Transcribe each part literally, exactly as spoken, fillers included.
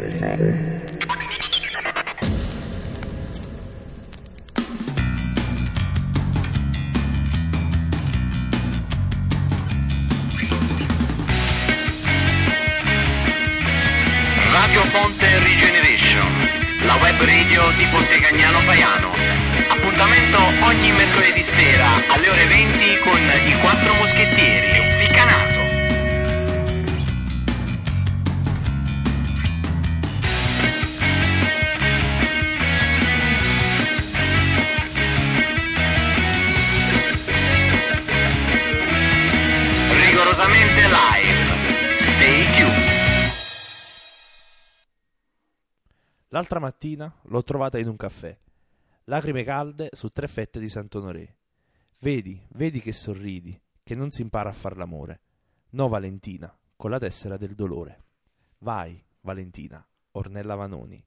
Radio Ponte Regeneration, la web radio di Pontecagnano Faiano. Appuntamento ogni mercoledì sera alle ore venti con i quattro moschettieri. Ficcanaso. Rigorosamente live. Stay tuned. L'altra mattina l'ho trovata in un caffè, lacrime calde su tre fette di Sant'Onoré. Vedi, vedi che sorridi, che non si impara a far l'amore. No, Valentina, con la tessera del dolore. Vai, Valentina, Ornella Vanoni.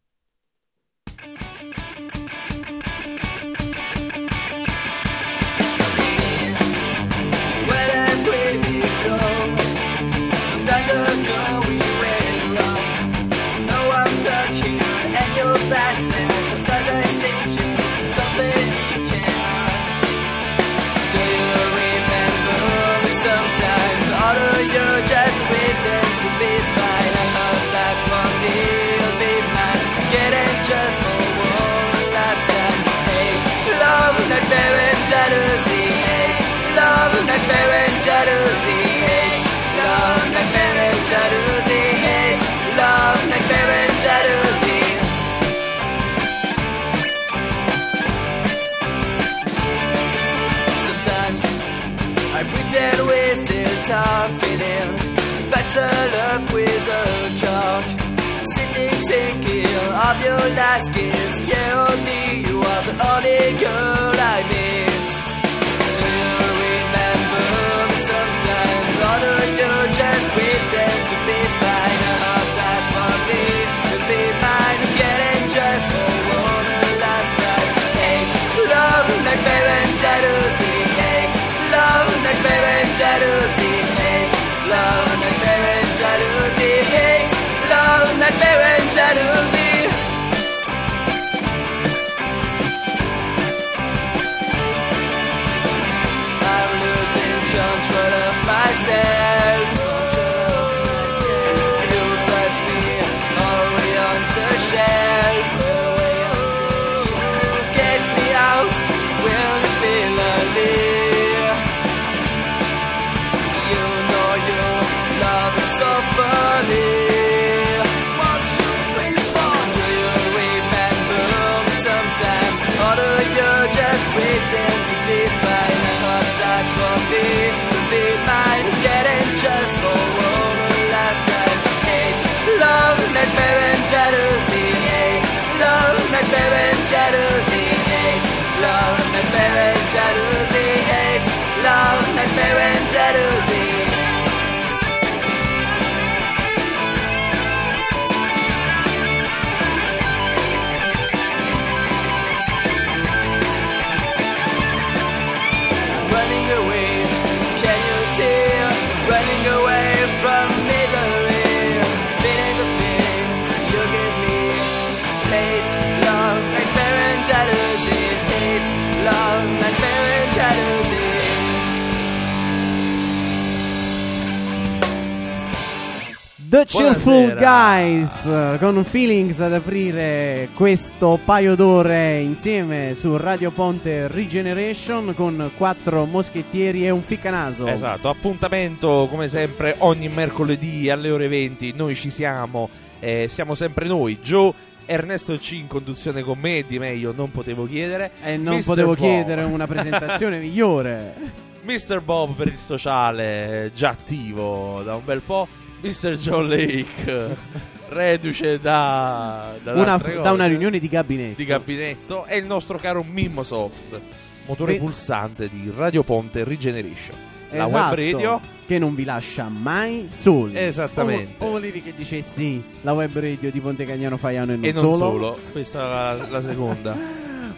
Talk feeling better luck with a chalk. Sitting thinking of your last kiss. Yeah, only you are the only girl I miss. Do you remember me sometimes? Or do you just pretend to be fine? A hard time for me to be mine. Getting just for one last time. Hate, love, like baby and jealousy. Hate, love, like baby and jealousy. Love, nightmare and jealousy. Hate, love, nightmare and jealousy. I'm losing control of myself. You touch me all the way on the shelf. Get me out when I feel alive. So funny. What you waiting for? Do you remember me sometime? Or do you just pretend to be fine? I thought that for me to be mine. Getting just for one last time. Hate, love, nightmare and jealousy. Hate, love, nightmare and jealousy. Hate, love, nightmare and jealousy. Hate, love, nightmare and jealousy. From misery, feeling the fear you give me. Hate, love, nightmare and jealousy. Hate, love, nightmare and jealousy. The Cheerful Buonasera. Guys con Feelings ad aprire questo paio d'ore insieme su Radio Ponte Regeneration con quattro moschettieri e un ficcanaso. Esatto, appuntamento come sempre ogni mercoledì alle ore venti. Noi ci siamo, eh, siamo sempre noi, Joe, Ernesto C in conduzione con me, di meglio non potevo chiedere. E non mister potevo Bob. chiedere una presentazione migliore. mister Bob per il sociale, già attivo da un bel po'. mister John Lake, reduce da, da, una, cose, da una riunione di gabinetto. di gabinetto. E il nostro caro Mimmo Soft, motore Re- pulsante di Radio Ponte Regeneration, la esatto, web radio che non vi lascia mai soli. Esattamente. O, o volevi che dicessi la web radio di Pontecagnano Faiano e non, e non solo? solo, questa è la, la seconda.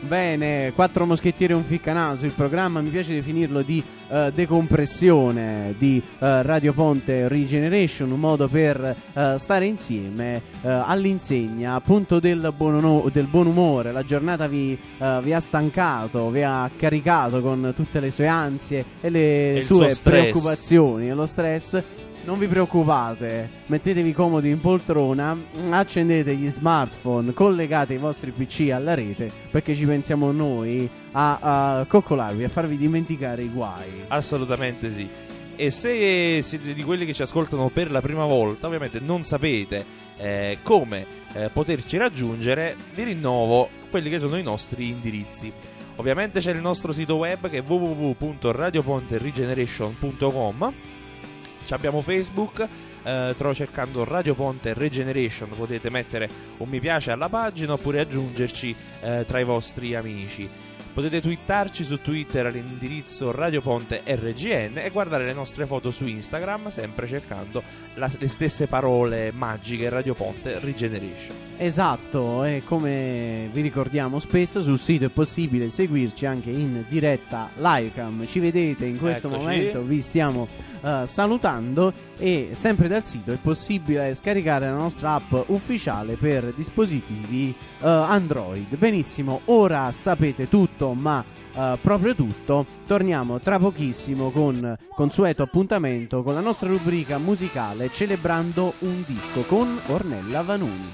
Bene, Quattro Moschettieri e un Ficcanaso, il programma, mi piace definirlo, di uh, decompressione di uh, Radio Ponte Regeneration, un modo per uh, stare insieme uh, all'insegna appunto del buon, ono- del buon umore. La giornata vi, uh, vi ha stancato, vi ha caricato con tutte le sue ansie e le E sue preoccupazioni e lo stress. Non vi preoccupate, mettetevi comodi in poltrona, accendete gli smartphone, collegate i vostri P C alla rete, perché ci pensiamo noi a, a coccolarvi, a farvi dimenticare i guai. Assolutamente sì. E se siete di quelli che ci ascoltano per la prima volta, ovviamente non sapete eh, come eh, poterci raggiungere, vi rinnovo quelli che sono i nostri indirizzi. Ovviamente c'è il nostro sito web che è w w w punto radio ponte regeneration punto com. Abbiamo Facebook, eh, trovo cercando Radio Ponte Regeneration, potete mettere un mi piace alla pagina oppure aggiungerci eh, tra i vostri amici. Potete twittarci su Twitter all'indirizzo Radio Ponte R G N e guardare le nostre foto su Instagram, sempre cercando la, le stesse parole magiche, Radio Ponte Regeneration. Esatto, e come vi ricordiamo spesso, sul sito è possibile seguirci anche in diretta livecam. Ci vedete in questo Eccoci. momento, vi stiamo uh, salutando, e sempre dal sito è possibile scaricare la nostra app ufficiale per dispositivi uh, Android. Benissimo, ora sapete tutto, ma uh, proprio tutto. Torniamo tra pochissimo con consueto appuntamento con la nostra rubrica musicale Celebrando un disco con Ornella Vanoni.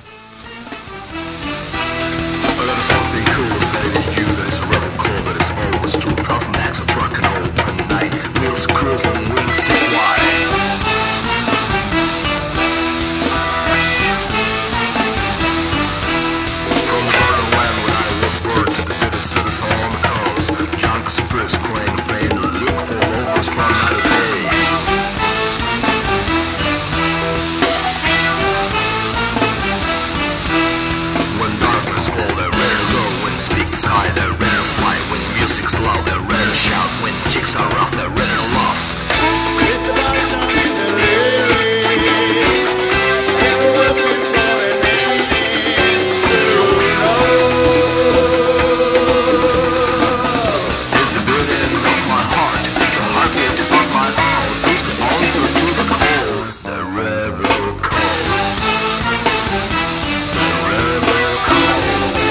I got something cool to say to you, that it's a rebel call, that it's always true. Thousand acts of rock and open night, wheels cruising, wings to fly. From the borderland when I was born to the bitter citizen on the coast, John Spritz claim fame, look for lovers from night to day. When darkness falls, they're ready to go. When speakers high, they're ready to fly. When music's loud, they're ready to shout. When chicks are rough, they're ready to laugh. Hit the bars on the rail. It's the beating of my heart, the heartbeat of my own. It's the answer to the call, the rebel call. The rebel call.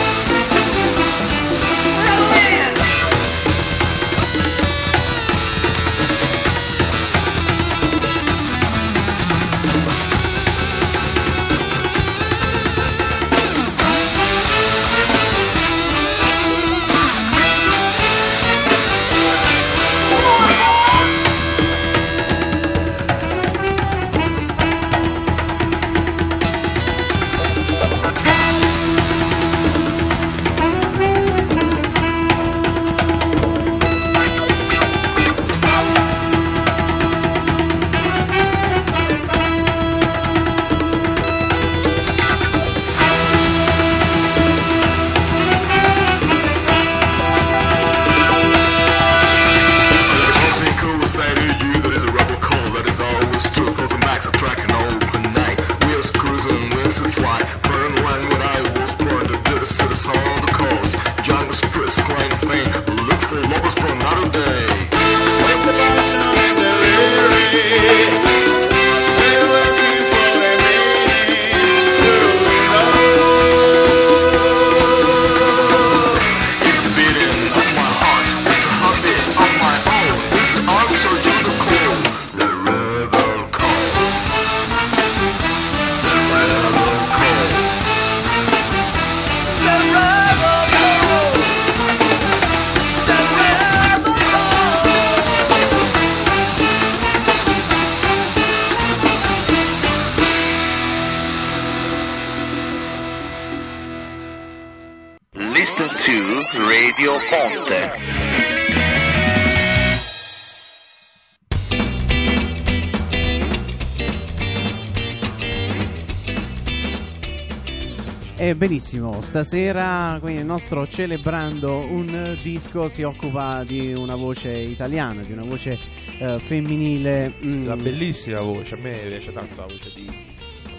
Something cool to say to you, that is a rebel call, that is always true. For the max of track and open night, wheels cruising, wings to fly. Burn land when I was born, the bitter citizen on the coast. Jungle spirits claim fame, look for lovers for another day. When the bars are in the lyrics, they're looking for their It's the beating of my heart, it's the heartbeat of my own. It's the answer to the call, the rebel call. The rebel call. The rebel call. The rebel Listen to Radio Ponte. E benissimo, stasera quindi il nostro Celebrando un disco si occupa di una voce italiana, di una voce eh, femminile. mm, Una bellissima voce, a me piace tanto la voce di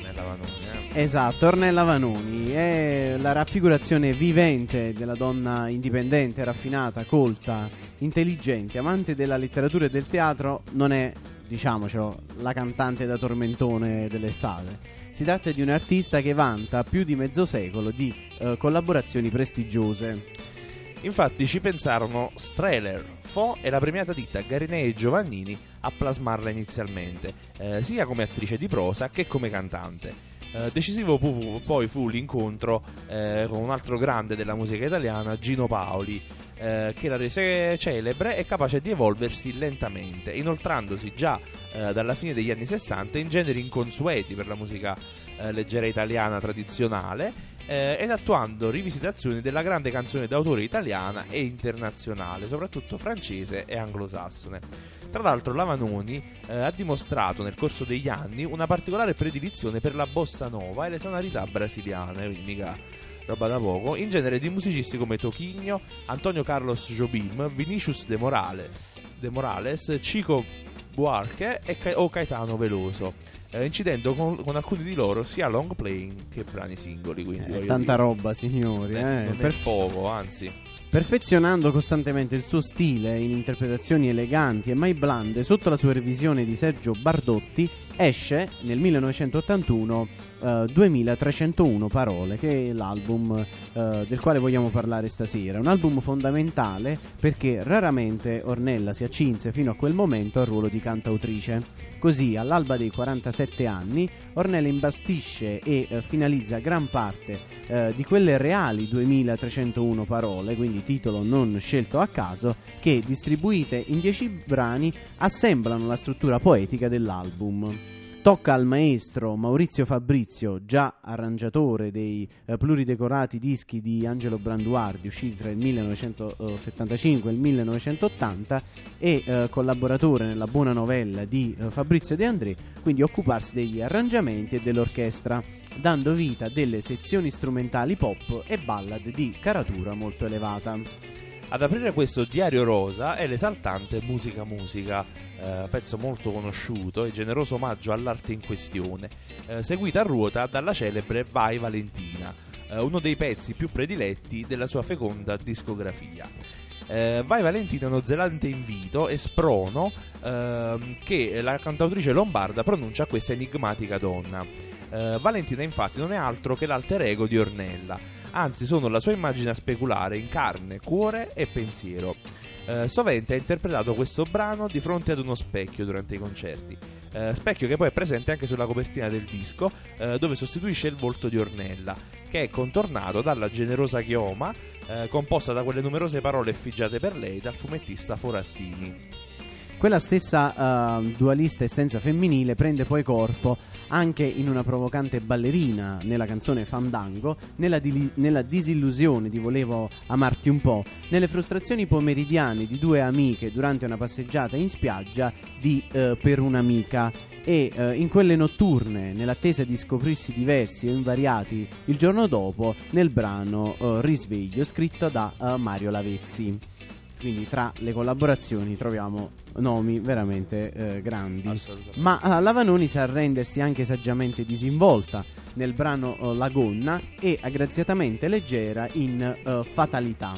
Ornella Vanoni, eh? Esatto, Ornella Vanoni è la raffigurazione vivente della donna indipendente, raffinata, colta, intelligente, amante della letteratura e del teatro. Non è, diciamocelo, la cantante da tormentone dell'estate. Si tratta di un artista che vanta più di mezzo secolo di eh, collaborazioni prestigiose. Infatti ci pensarono Strehler, Fo e la premiata ditta Garinei e Giovannini a plasmarla inizialmente, eh, sia come attrice di prosa che come cantante. Eh, decisivo pu- poi fu l'incontro eh, con un altro grande della musica italiana, Gino Paoli, eh, che la rese celebre e capace di evolversi lentamente, inoltrandosi già eh, dalla fine degli anni sessanta in generi inconsueti per la musica eh, leggera italiana tradizionale, Eh, ed attuando rivisitazioni della grande canzone d'autore italiana e internazionale, soprattutto francese e anglosassone. Tra l'altro la Vanoni eh, ha dimostrato nel corso degli anni una particolare predilizione per la bossa nova e le sonorità brasiliane, quindi mica roba da poco, in genere di musicisti come Toquinho, Antonio Carlos Jobim, Vinicius de Morales, de Morales Chico Buarque e Ca- o Caetano Veloso, eh, incidendo con, con alcuni di loro sia long playing che brani singoli. Quindi Eh, tanta dire, roba, signori. eh, eh. non Per- è poco, anzi. Perfezionando costantemente il suo stile in interpretazioni eleganti e mai blande, sotto la supervisione di Sergio Bardotti, esce nel millenovecentottantuno uh, duemilatrecentouno Parole, che è l'album uh, del quale vogliamo parlare stasera. Un album fondamentale perché raramente Ornella si accinse fino a quel momento al ruolo di cantautrice. Così, all'alba dei quarantasette anni, Ornella imbastisce e uh, finalizza gran parte uh, di quelle reali duemilatrecentouno Parole, quindi titolo non scelto a caso, che distribuite in dieci brani assemblano la struttura poetica dell'album. Tocca al maestro Maurizio Fabrizio, già arrangiatore dei eh, pluridecorati dischi di Angelo Branduardi usciti tra il millenovecentosettantacinque e il millenovecentottanta e eh, collaboratore nella buona novella di eh, Fabrizio De André, quindi occuparsi degli arrangiamenti e dell'orchestra, dando vita a delle sezioni strumentali pop e ballad di caratura molto elevata. Ad aprire questo Diario Rosa è l'esaltante Musica Musica, eh, pezzo molto conosciuto e generoso omaggio all'arte in questione, eh, seguita a ruota dalla celebre Vai Valentina, eh, uno dei pezzi più prediletti della sua feconda discografia. Eh, Vai Valentina è uno zelante invito e sprono eh, che la cantautrice lombarda pronuncia a questa enigmatica donna. Eh, Valentina infatti non è altro che l'alter ego di Ornella, anzi sono la sua immagine a speculare in carne, cuore e pensiero. Eh, sovente ha interpretato questo brano di fronte ad uno specchio durante i concerti, eh, specchio che poi è presente anche sulla copertina del disco, eh, dove sostituisce il volto di Ornella, che è contornato dalla generosa chioma eh, composta da quelle numerose parole effigiate per lei dal fumettista Forattini. Quella stessa uh, dualista essenza femminile prende poi corpo anche in una provocante ballerina nella canzone Fandango, nella, di- nella disillusione di Volevo amarti un po', nelle frustrazioni pomeridiane di due amiche durante una passeggiata in spiaggia di uh, Per un'amica, e uh, in quelle notturne nell'attesa di scoprirsi diversi o invariati il giorno dopo nel brano uh, Risveglio, scritto da uh, Mario Lavezzi. Quindi tra le collaborazioni troviamo nomi veramente eh, grandi. Ma uh, la Vanoni sa rendersi anche saggiamente disinvolta nel brano uh, La Gonna e aggraziatamente leggera in uh, Fatalità.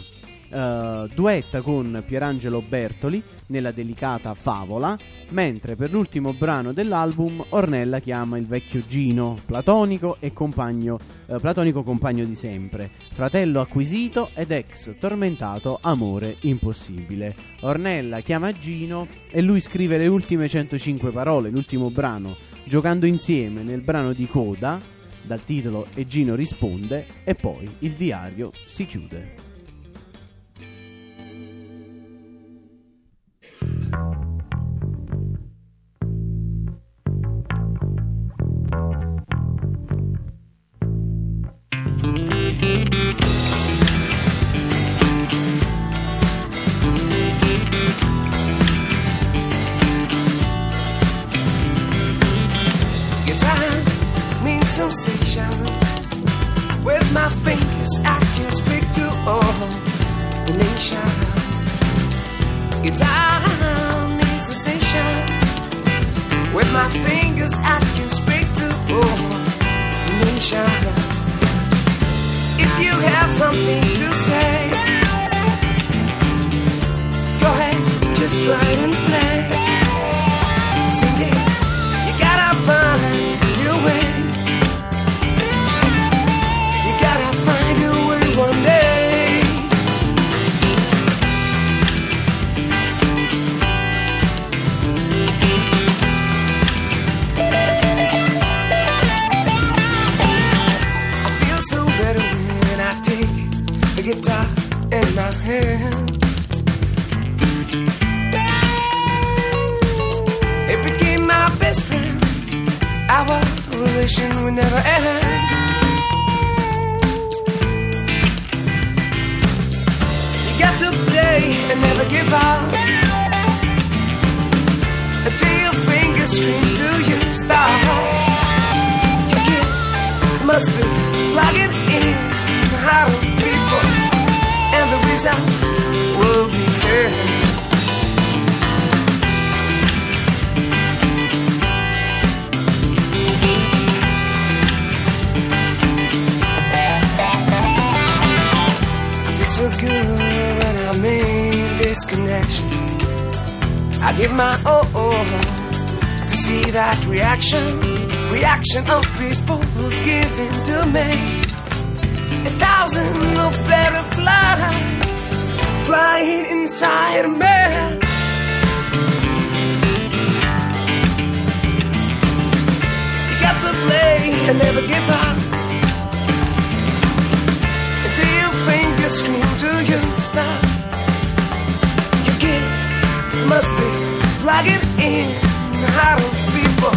Uh, duetta con Pierangelo Bertoli nella delicata Favola, mentre per l'ultimo brano dell'album Ornella chiama il vecchio Gino, platonico e compagno, uh, platonico compagno di sempre, fratello acquisito ed ex tormentato amore impossibile. Ornella chiama Gino e lui scrive le ultime centocinque parole, l'ultimo brano, giocando insieme nel brano di coda dal titolo E Gino risponde, e poi il diario si chiude. Your time means sensation. With my fingers I can speak to all the nation. Your time means sensation. With my fingers I can speak to all something to say. Go ahead, just try and play. Sing it, you gotta find your way. You gotta find your way one day. I feel so better when I take the guitar in my hand. It became my best friend. Our relation would never end. You got to play and never give up until your fingers string to your star. You get, must be plugging in the heart of people, and the result will be certain. So good when I made this connection. I give my all to see that reaction, reaction of people who's giving to me. A thousand of butterflies flying inside of me. You got to play and never give up. Fingers stream to your star. You get, must be plugging in the heart of people.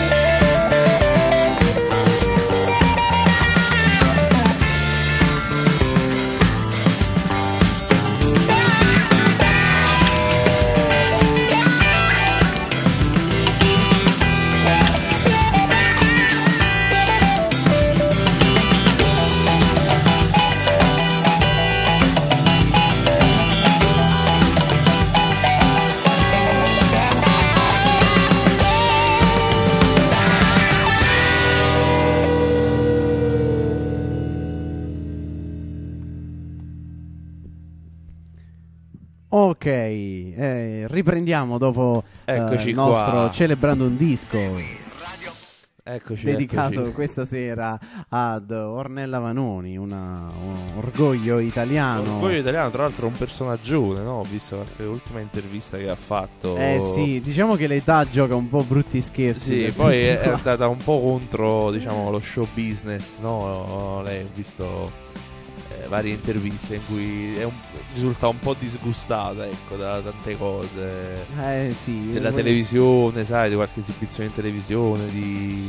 Ok, eh, riprendiamo dopo eh, il nostro qua. Celebrando un disco Eccoci, dedicato eccoci. questa sera ad Ornella Vanoni, una, un orgoglio italiano. Orgoglio italiano, tra l'altro un personaggione, no? Ho visto qualche ultima intervista che ha fatto. Eh sì, diciamo che l'età gioca un po' brutti scherzi. Sì, poi è, è andata un po' contro, diciamo, lo show business, no? Lei, ho visto eh, varie interviste in cui è un, risulta un po' disgustata, ecco, da tante cose. Eh sì. Della quello... televisione, sai, di qualche esibizione in televisione, di...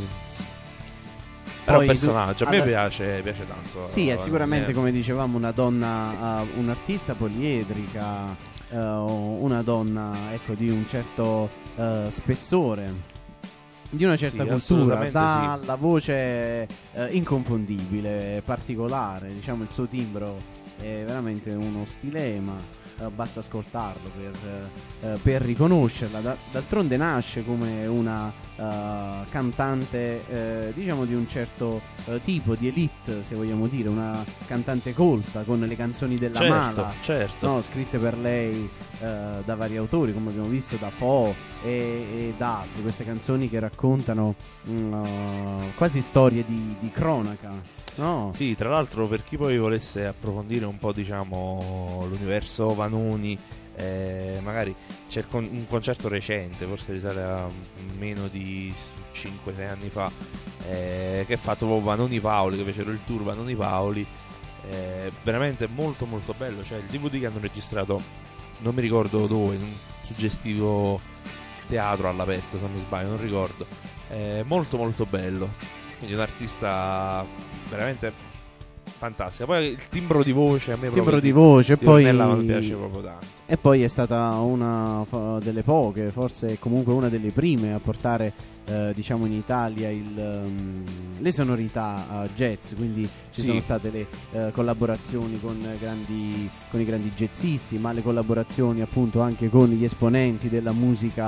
Però Poi un personaggio, tu... a me allora... piace, piace tanto. Sì, è sicuramente, eh. come dicevamo, una donna, uh, un'artista poliedrica, uh, una donna, ecco, di un certo uh, spessore, di una certa Sì, cultura, assolutamente dà sì. la voce uh, inconfondibile, particolare, diciamo il suo timbro è veramente uno stilema, uh, basta ascoltarlo per, uh, per riconoscerla. Da- d'altronde nasce come una uh, cantante uh, diciamo di un certo uh, tipo di elite, se vogliamo dire, una cantante colta con le canzoni della Certo, Mala, certo. no, scritte per lei uh, da vari autori, come abbiamo visto, da Fo e, e da altri. Queste canzoni che raccontano uh, quasi storie di, di cronaca. No. Sì, tra l'altro, per chi poi volesse approfondire un po', diciamo, l'universo Vanoni, eh, magari c'è il con- un concerto recente, forse risale a meno di cinque sei anni fa, eh, che è fatto proprio Vanoni Paoli, che fecero il tour Vanoni Paoli, eh, veramente molto molto bello. Cioè il D V D che hanno registrato, non mi ricordo dove, in un suggestivo teatro all'aperto, se non mi sbaglio, non ricordo, eh, molto molto bello. Quindi un artista veramente fantastica. Poi il timbro di voce a me Timbro proprio di voce, di poi Ornella mi piace proprio tanto. E poi è stata una fa- delle poche, forse comunque una delle prime a portare eh, diciamo in Italia il, um, le sonorità uh, jazz, quindi ci Sì. sono state le uh, collaborazioni con, grandi, con i grandi jazzisti, ma le collaborazioni appunto anche con gli esponenti della musica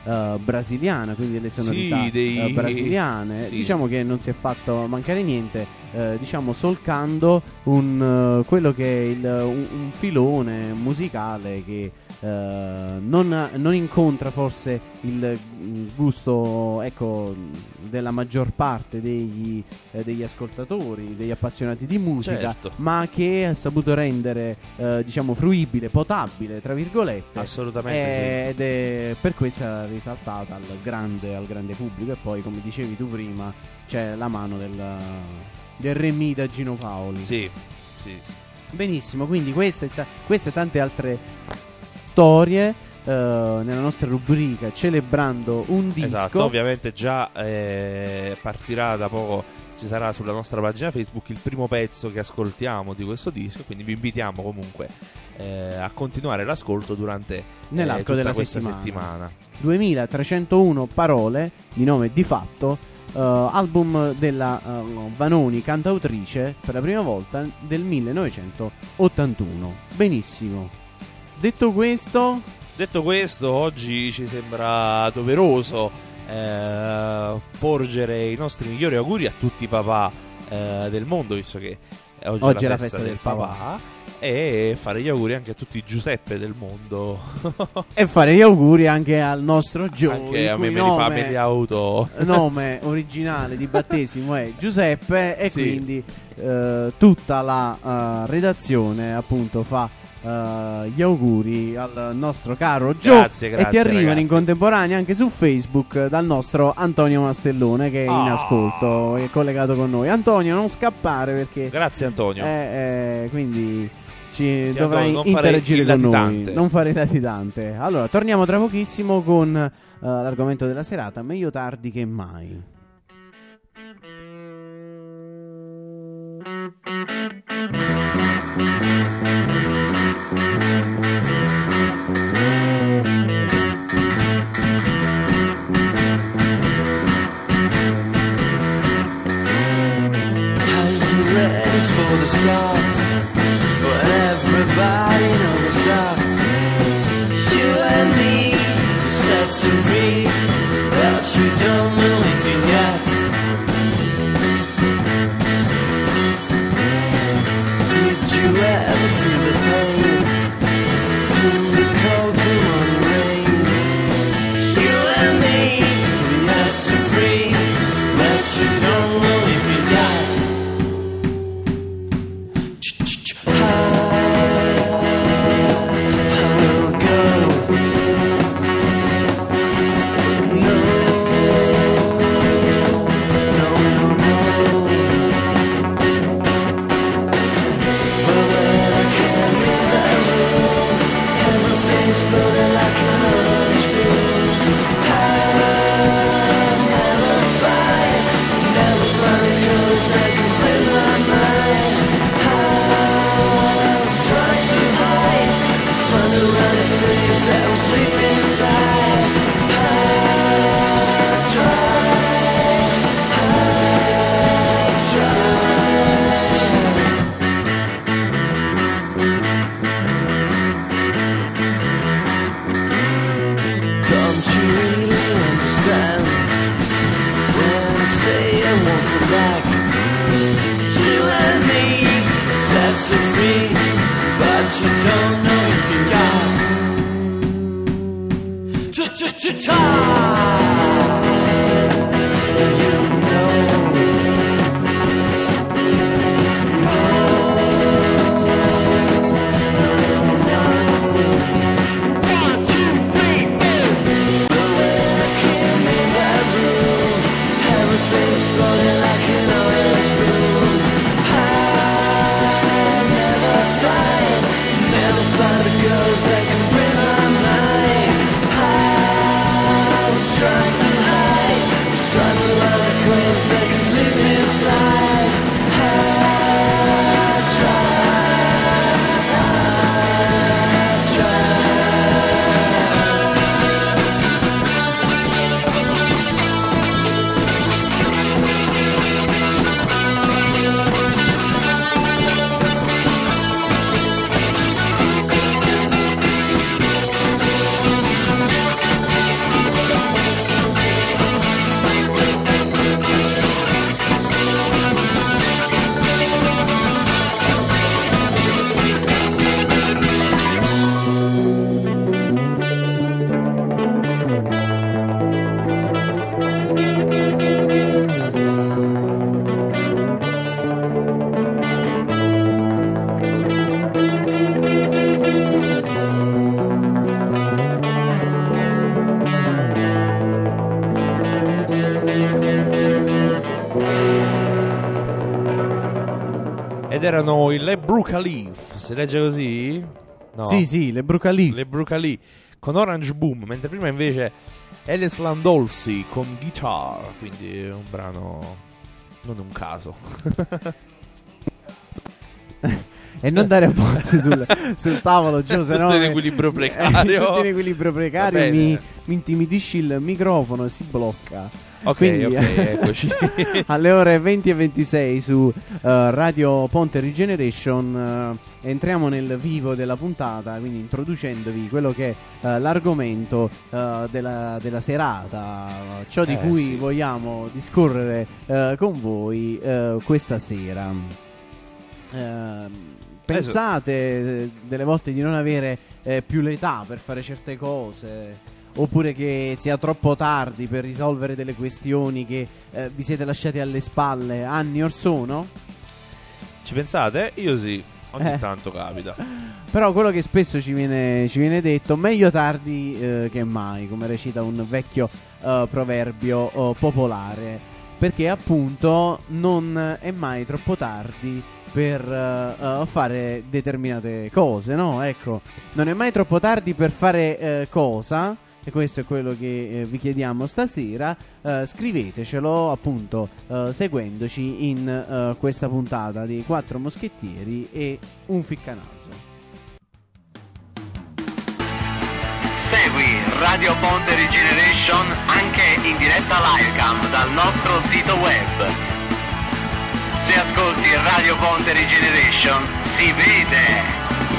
uh, brasiliana, quindi delle sonorità Sì, dei- uh, brasiliane. sì. Diciamo che non si è fatto mancare niente, uh, diciamo solcando un, uh, quello che è il, un, un filone musicale che uh, non, non incontra forse il gusto, ecco, della maggior parte degli, eh, degli ascoltatori, degli appassionati di musica, Certo. ma che ha saputo rendere eh, diciamo fruibile, potabile tra virgolette. Assolutamente Eh, ed è per questo risaltata al grande, al grande pubblico. E poi, come dicevi tu prima, c'è la mano del, del Remì da Gino Paoli. sì. Sì. Benissimo, quindi queste, ta- queste e tante altre storie eh, nella nostra rubrica Celebrando un disco. Esatto, ovviamente già eh, partirà da poco, ci sarà sulla nostra pagina Facebook il primo pezzo che ascoltiamo di questo disco, quindi vi invitiamo comunque eh, a continuare l'ascolto durante eh, Nell'arco tutta della questa settimana. settimana. duemilatrecentouno parole di nome Di Fatto, eh, album della eh, Vanoni, cantautrice, per la prima volta del millenovecentottantuno. Benissimo. Detto questo, Detto questo, oggi ci sembra doveroso eh, porgere i nostri migliori auguri a tutti i papà eh, del mondo, visto che oggi, Oggi è la festa, del papà, papà. e fare gli auguri anche a tutti i Giuseppe del mondo. e fare gli auguri anche al nostro Gio, Anche il a me cui me li fa nome, media auto. nome originale di battesimo è Giuseppe, e Sì. quindi eh, tutta la eh, redazione appunto fa eh, gli auguri al nostro caro Gio. Grazie, grazie, e ti arrivano ragazzi. in contemporanea anche su Facebook dal nostro Antonio Mastellone, che è in Ah. ascolto, è collegato con noi. Antonio, non scappare, perché Grazie Antonio. eh, eh, quindi ci Sì, dovrai Antonio, non fare interagire il con noi, latitante. non fare latitante. Allora, torniamo tra pochissimo con eh, l'argomento della serata, meglio tardi che mai. Are you ready for the start? When everybody knows the start. You and me set to free, but you don't know anything yet. Did you ever feel the pain in the cold morning rain? You and me set to free, but you don't know anything yet. Don't you really understand when I say I won't come back? You and me set so free, but you don't know if you got time. Do you know? Exploding like an orange balloon. I never find, never find the girls that can bring my mind. I was trying to hide, was trying to love the queens that can sleep inside. I tried, I tried. Ed erano i Le Brucalif, si legge così? No. Sì, sì, le Brucalì. Le Brucalì con Orange Boom, mentre prima invece Alice Landolsi con Guitar, quindi è un brano non un caso. E non dare botte sul, sul tavolo, Gio, se no tutto in equilibrio precario. tutto in equilibrio precario, Va bene. mi, mi intimidisci il microfono e si blocca. Ok, Quindi, ok, eccoci. alle ore venti e ventisei su uh, Radio Ponte Regeneration uh, entriamo nel vivo della puntata, quindi introducendovi quello che è uh, l'argomento uh, della, della serata, uh, ciò di Eh, cui sì. vogliamo discorrere uh, con voi uh, questa sera. Uh, pensate eh, delle volte di non avere eh, più l'età per fare certe cose, oppure che sia troppo tardi per risolvere delle questioni che eh, vi siete lasciati alle spalle anni or sono? Ci pensate? Io sì, ogni Eh. tanto capita. Però quello che spesso ci viene, ci viene detto, meglio tardi eh, che mai, come recita un vecchio eh, proverbio eh, popolare, perché appunto non è mai troppo tardi per eh, eh, fare determinate cose, no? Ecco, non è mai troppo tardi per fare eh, cosa, e questo è quello che eh, vi chiediamo stasera. Eh, scrivetecelo appunto eh, seguendoci in eh, questa puntata di Quattro Moschettieri e un Ficcanaso. Segui Radio Ponte Regeneration anche in diretta livecam dal nostro sito web. Se ascolti Radio Ponte Regeneration si vede.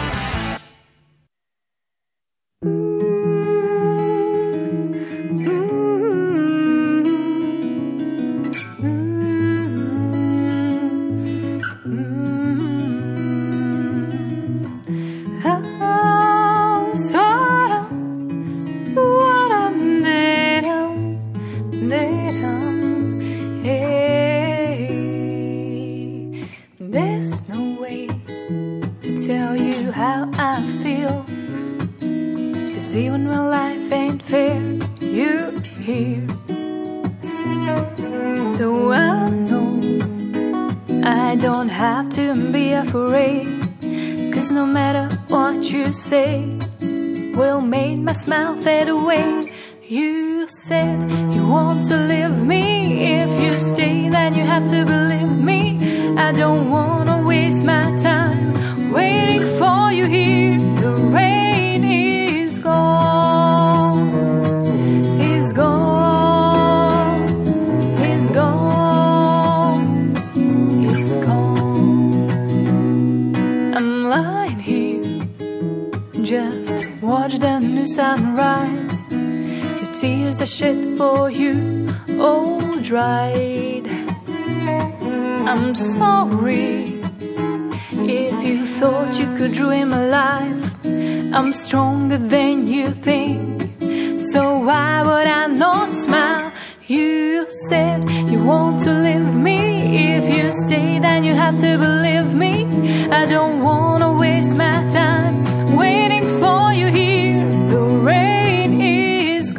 I'm stronger than you think, so why would I not smile? You said you want to leave me. If you stay, then you have to believe me. I don't wanna waste my time waiting for you here. The rain is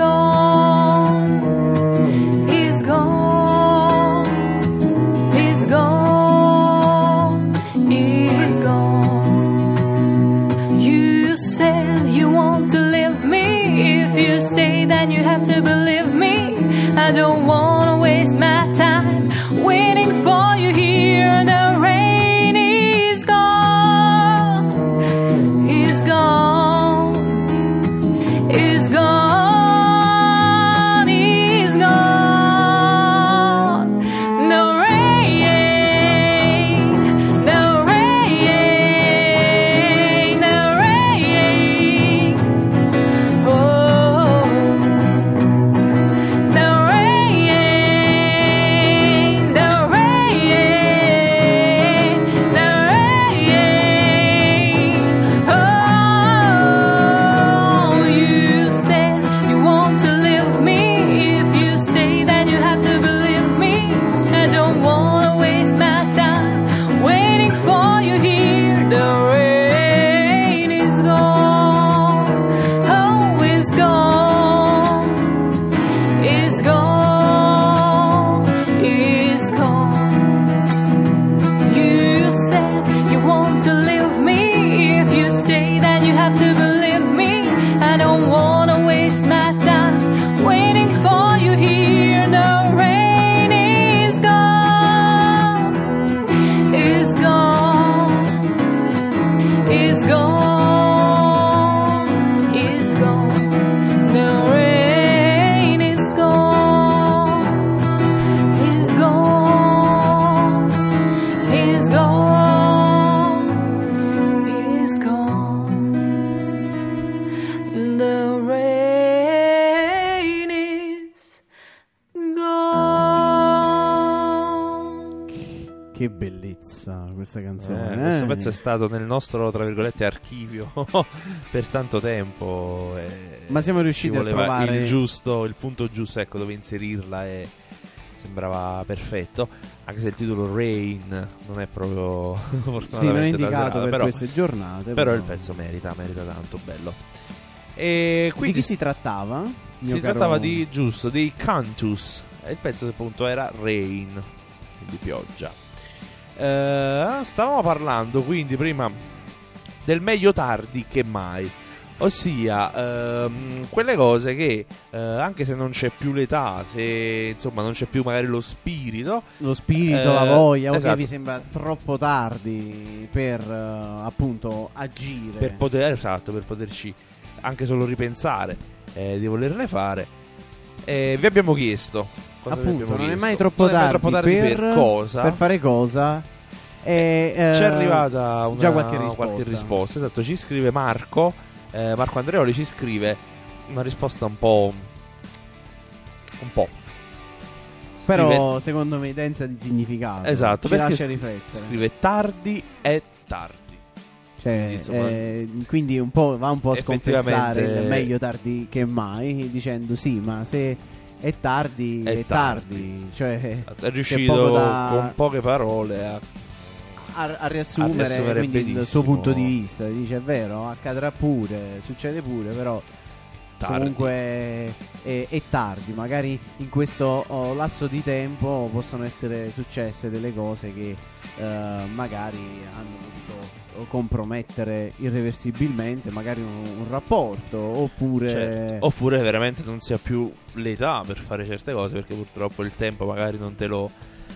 gone, is gone, is gone, is gone. You said you want to leave me. If you stay, then you have to believe me. I don't wanna waste my time waiting for you here. The rain is gone. Che bellezza questa canzone. Eh, eh. questo pezzo è stato nel nostro, tra virgolette, archivio per tanto tempo. E Ma siamo riusciti ci a voleva trovare il giusto, il punto giusto, ecco, dove inserirla, e sembrava perfetto. Anche se il titolo Rain non è proprio fortunatamente sì, non è da indicato serata, per però, queste giornate. però il pezzo merita, merita tanto, bello. E Di quindi chi si trattava? mio si caro- trattava di, giusto, di Cantus. E il pezzo appunto era Rain, quindi pioggia. Eh, stavamo parlando quindi prima del meglio tardi che mai, ossia ehm, quelle cose che eh, anche se non c'è più l'età, se insomma non c'è più magari lo spirito, Lo spirito, Eh, la voglia, o esatto. che vi sembra troppo tardi per eh, appunto agire. per poter, esatto, per poterci anche solo ripensare eh, di volerle fare, eh, vi abbiamo chiesto cosa vi Appunto, abbiamo non è chiesto. mai troppo Non è mai tardi, troppo tardi per, per cosa? per fare cosa? E, eh, C'è arrivata una, già qualche risposta. qualche risposta, esatto, ci scrive Marco eh, Marco Andreoli, ci scrive una risposta un po' un po' Però scrive- secondo me densa di significato. esatto, Ci perché lascia sc- riflettere. scrive tardi è tardi. Cioè, Quindi, insomma, eh, quindi un po' va un po' a sconfessare effettivamente- il meglio tardi che mai, dicendo sì, ma se è tardi È è, tardi. Cioè, è riuscito poco da- con poche parole a a, a riassumere, A riassumere quindi il benissimo. suo punto di vista. Dice è vero, accadrà pure, succede pure, però tardi. comunque è, è tardi. Magari in questo oh, lasso di tempo possono essere successe delle cose che eh, magari hanno potuto compromettere irreversibilmente magari un, un rapporto, oppure Certo. Oppure veramente non si ha più l'età per fare certe cose, perché purtroppo il tempo magari non te lo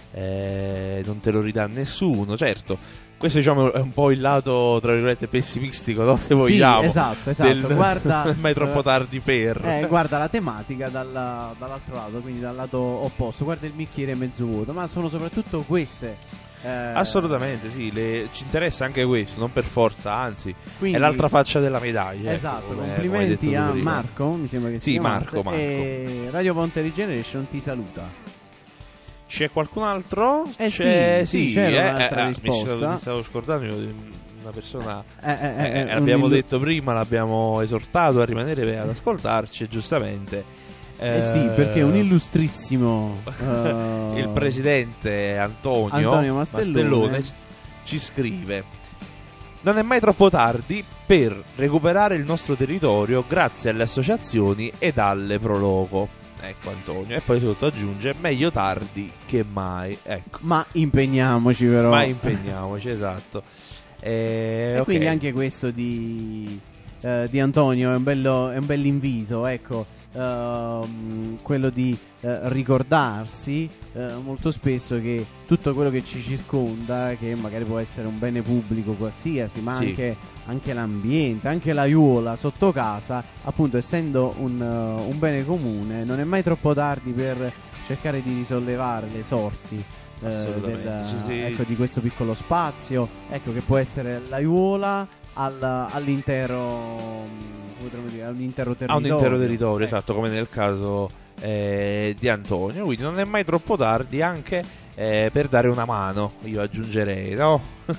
eh, non te lo ridà nessuno. Certo, questo diciamo è un po' il lato tra virgolette pessimistico, no? Se vogliamo, sì, esatto, esatto. del- Guarda, non è mai troppo eh, tardi per Eh, guarda la tematica dalla- dall'altro lato, quindi dal lato opposto. Guarda il bicchiere mezzo vuoto, ma sono soprattutto queste. eh, assolutamente sì, le- ci interessa anche questo, non per forza, anzi quindi- è l'altra faccia della medaglia. ecco, Esatto, come- come hai complimenti detto tu a prima. Marco, mi sembra che si Sì, chiamasse, Marco, Marco. E Radio Ponte Regeneration ti saluta. C'è qualcun altro? Eh C'è, sì, sì, c'era eh, un'altra eh, risposta. Mi stavo, mi stavo scordando di una persona. Eh, eh, eh, eh, un l'abbiamo illu- detto prima, l'abbiamo esortato a rimanere ad ascoltarci, e giustamente. Eh sì, perché un illustrissimo eh, il presidente Antonio, Antonio Mastellone. ci- ci scrive: non è mai troppo tardi per recuperare il nostro territorio grazie alle associazioni ed alle Proloco. Ecco Antonio. E poi sotto aggiunge: meglio tardi che mai. Ecco, Ma impegniamoci però. ma impegniamoci, esatto. E, E ok. quindi anche questo di, eh, di Antonio è un bello, è un bell'invito, ecco, ehm, quello di eh, ricordarsi eh, molto spesso che tutto quello che ci circonda, che magari può essere un bene pubblico qualsiasi, ma Sì. anche, anche l'ambiente, anche l'aiuola sotto casa, appunto essendo un, eh, un bene comune, non è mai troppo tardi per cercare di risollevare le sorti eh, Assolutamente. del- Ci si- ecco, di questo piccolo spazio, ecco, che può essere l'aiuola al- all'intero, come potremmo dire, all'intero Ha territorio. un intero territorio, Ecco. esatto, come nel caso eh, di Antonio. Quindi non è mai troppo tardi anche eh, per dare una mano, io aggiungerei, no?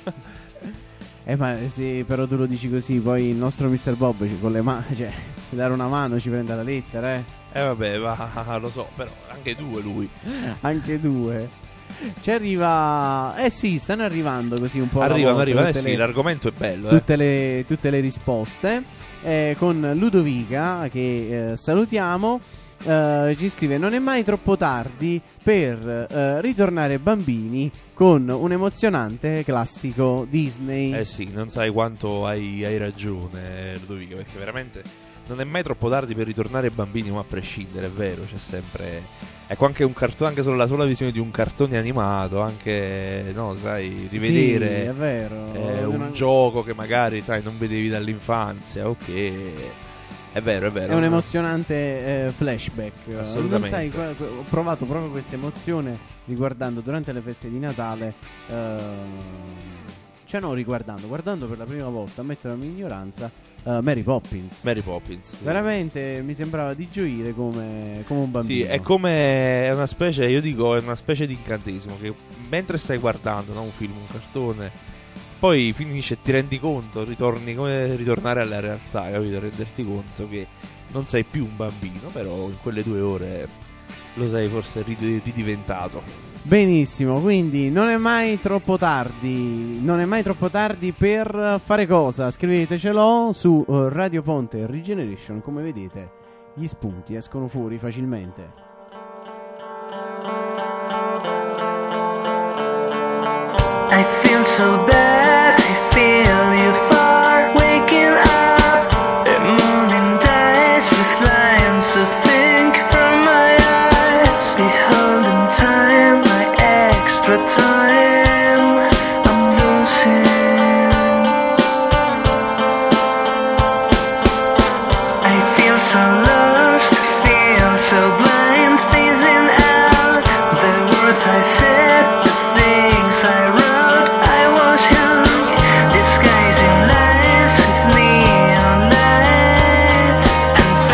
Eh, ma sì, però tu lo dici così, poi il nostro mister Bob ci- con le mani, cioè, dare una mano ci prende la lettera, eh. Eh vabbè, ma lo so, però anche due lui. Anche due. Ci arriva. Eh sì, stanno arrivando così un po'. alla Arrivano, volta arrivano, eh tutte sì, le- l'argomento è bello, eh. tutte le, tutte le risposte. Eh, con Ludovica, che eh, salutiamo, eh, ci scrive: non è mai troppo tardi per eh, ritornare bambini con un emozionante classico Disney. Eh sì, non sai quanto hai, hai ragione, Ludovica, perché veramente non è mai troppo tardi per ritornare bambini, ma a prescindere, è vero, c'è sempre. Ecco, anche un cartone, anche solo la sola visione di un cartone animato, anche, no, sai, Sì, rivedere è vero. eh, Una- un gioco che magari, sai, non vedevi dall'infanzia, ok. È vero, è vero. È un emozionante eh, flashback. Assolutamente. Non sai, que- que- ho provato proprio questa emozione riguardando durante le feste di Natale ehm, cioè no, riguardando, guardando per la prima volta, ammetto la mia ignoranza, uh, Mary Poppins. Mary Poppins. Sì. Veramente mi sembrava di gioire come, come un bambino. Sì, è come è una specie, io dico, è una specie di incantesimo che mentre stai guardando, no, un film, un cartone, poi finisce e ti rendi conto, ritorni come ritornare alla realtà, capito? Renderti conto che non sei più un bambino, però in quelle due ore lo sei forse rid- ridiventato. Benissimo, quindi non è mai troppo tardi. Non è mai troppo tardi per fare cosa? Scrivetecelo su uh, Radio Ponte Regeneration. Come vedete, gli spunti escono fuori facilmente. I feel so bad, I feel you far waking up. The morning dies with lines of ink from my eyes. Beholding time, my extra time I'm losing. I feel so lost, feel so blind, phasing out the words I said, the things I wrote. Disguising lies with neon lights and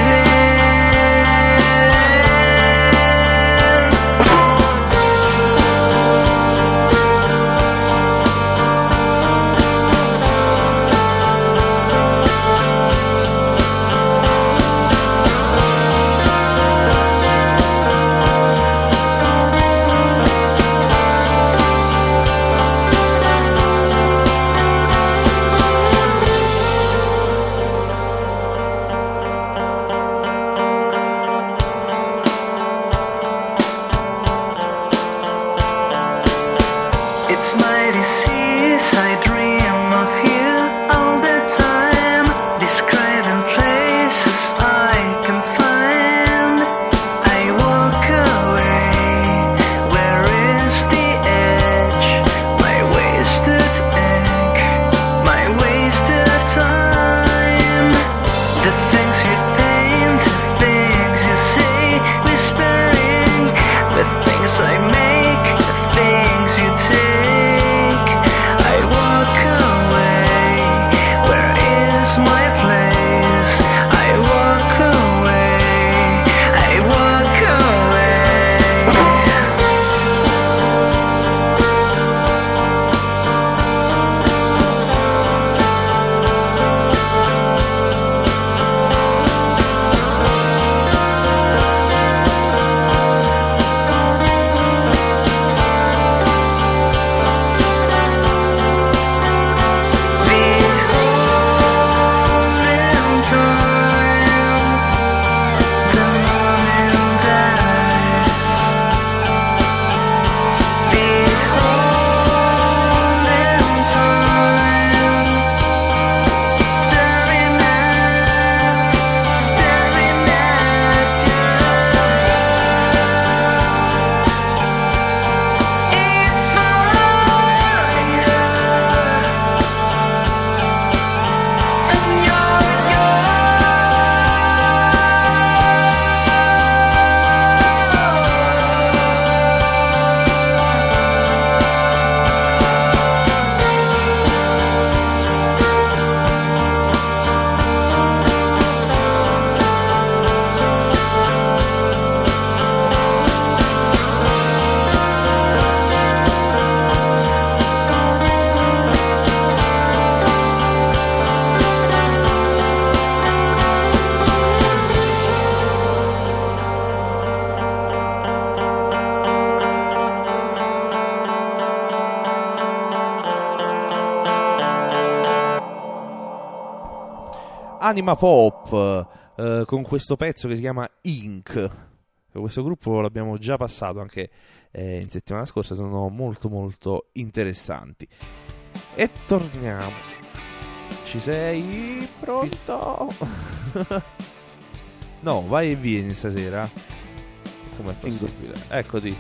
it's my disease, I dream of you all the time, describing places I can find. I walk away, where is the edge? My wasted ink, my wasted time. The things you paint, the things you say, whispering, the things I make, the things you take. I walk away, where is my place? I walk away, I walk away. Beholding time, the morning dies. Beholding time, staring at, staring at you. It's for you, and you're yours. Anima Pop, eh, con questo pezzo che si chiama Ink. Questo gruppo l'abbiamo già passato anche eh, in settimana scorsa, sono molto molto interessanti. E torniamo. Ci sei? Pronto? No, vai e vieni stasera. Com'è possibile? Eccoti.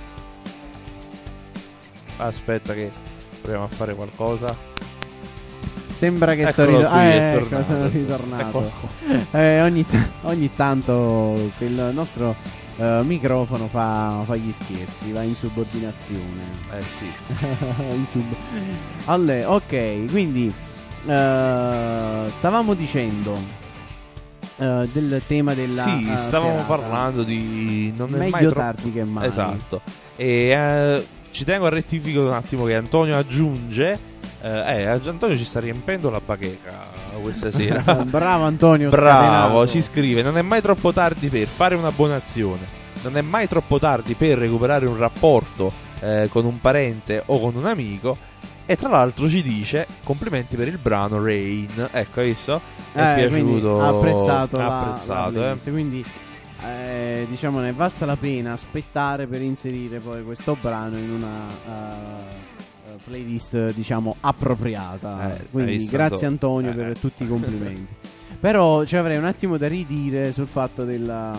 Aspetta che proviamo a fare qualcosa. Sembra che sto Eccolo rid- qui, ah, è ecco, tornato. sono ritornato. Eccolo. Eh, ogni, t- ogni tanto il nostro uh, microfono fa, fa gli scherzi, va in subordinazione. Eh sì. in sub... Allora, ok, quindi uh, stavamo dicendo uh, del tema della Sì, uh, stavamo serata. parlando di non è Meglio mai troppo tardi che mai. Esatto. E eh, ci tengo a rettifico un attimo che Antonio aggiunge eh, eh Antonio ci sta riempendo la bacheca questa sera. Bravo Antonio, Bravo, scatenato. ci scrive: non è mai troppo tardi per fare una buona azione, non è mai troppo tardi per recuperare un rapporto eh, con un parente o con un amico. E tra l'altro ci dice: complimenti per il brano Rain. Ecco, hai visto? È Eh, quindi piaciuto, ha apprezzato, ha la, apprezzato, la eh. playlist. Quindi eh, diciamo ne è valsa la pena aspettare per inserire poi questo brano in una uh, uh, playlist diciamo appropriata. Eh, Quindi hai visto, grazie Antonio? Antonio per Eh. tutti i complimenti. Però ci avrei un attimo da ridire sul fatto della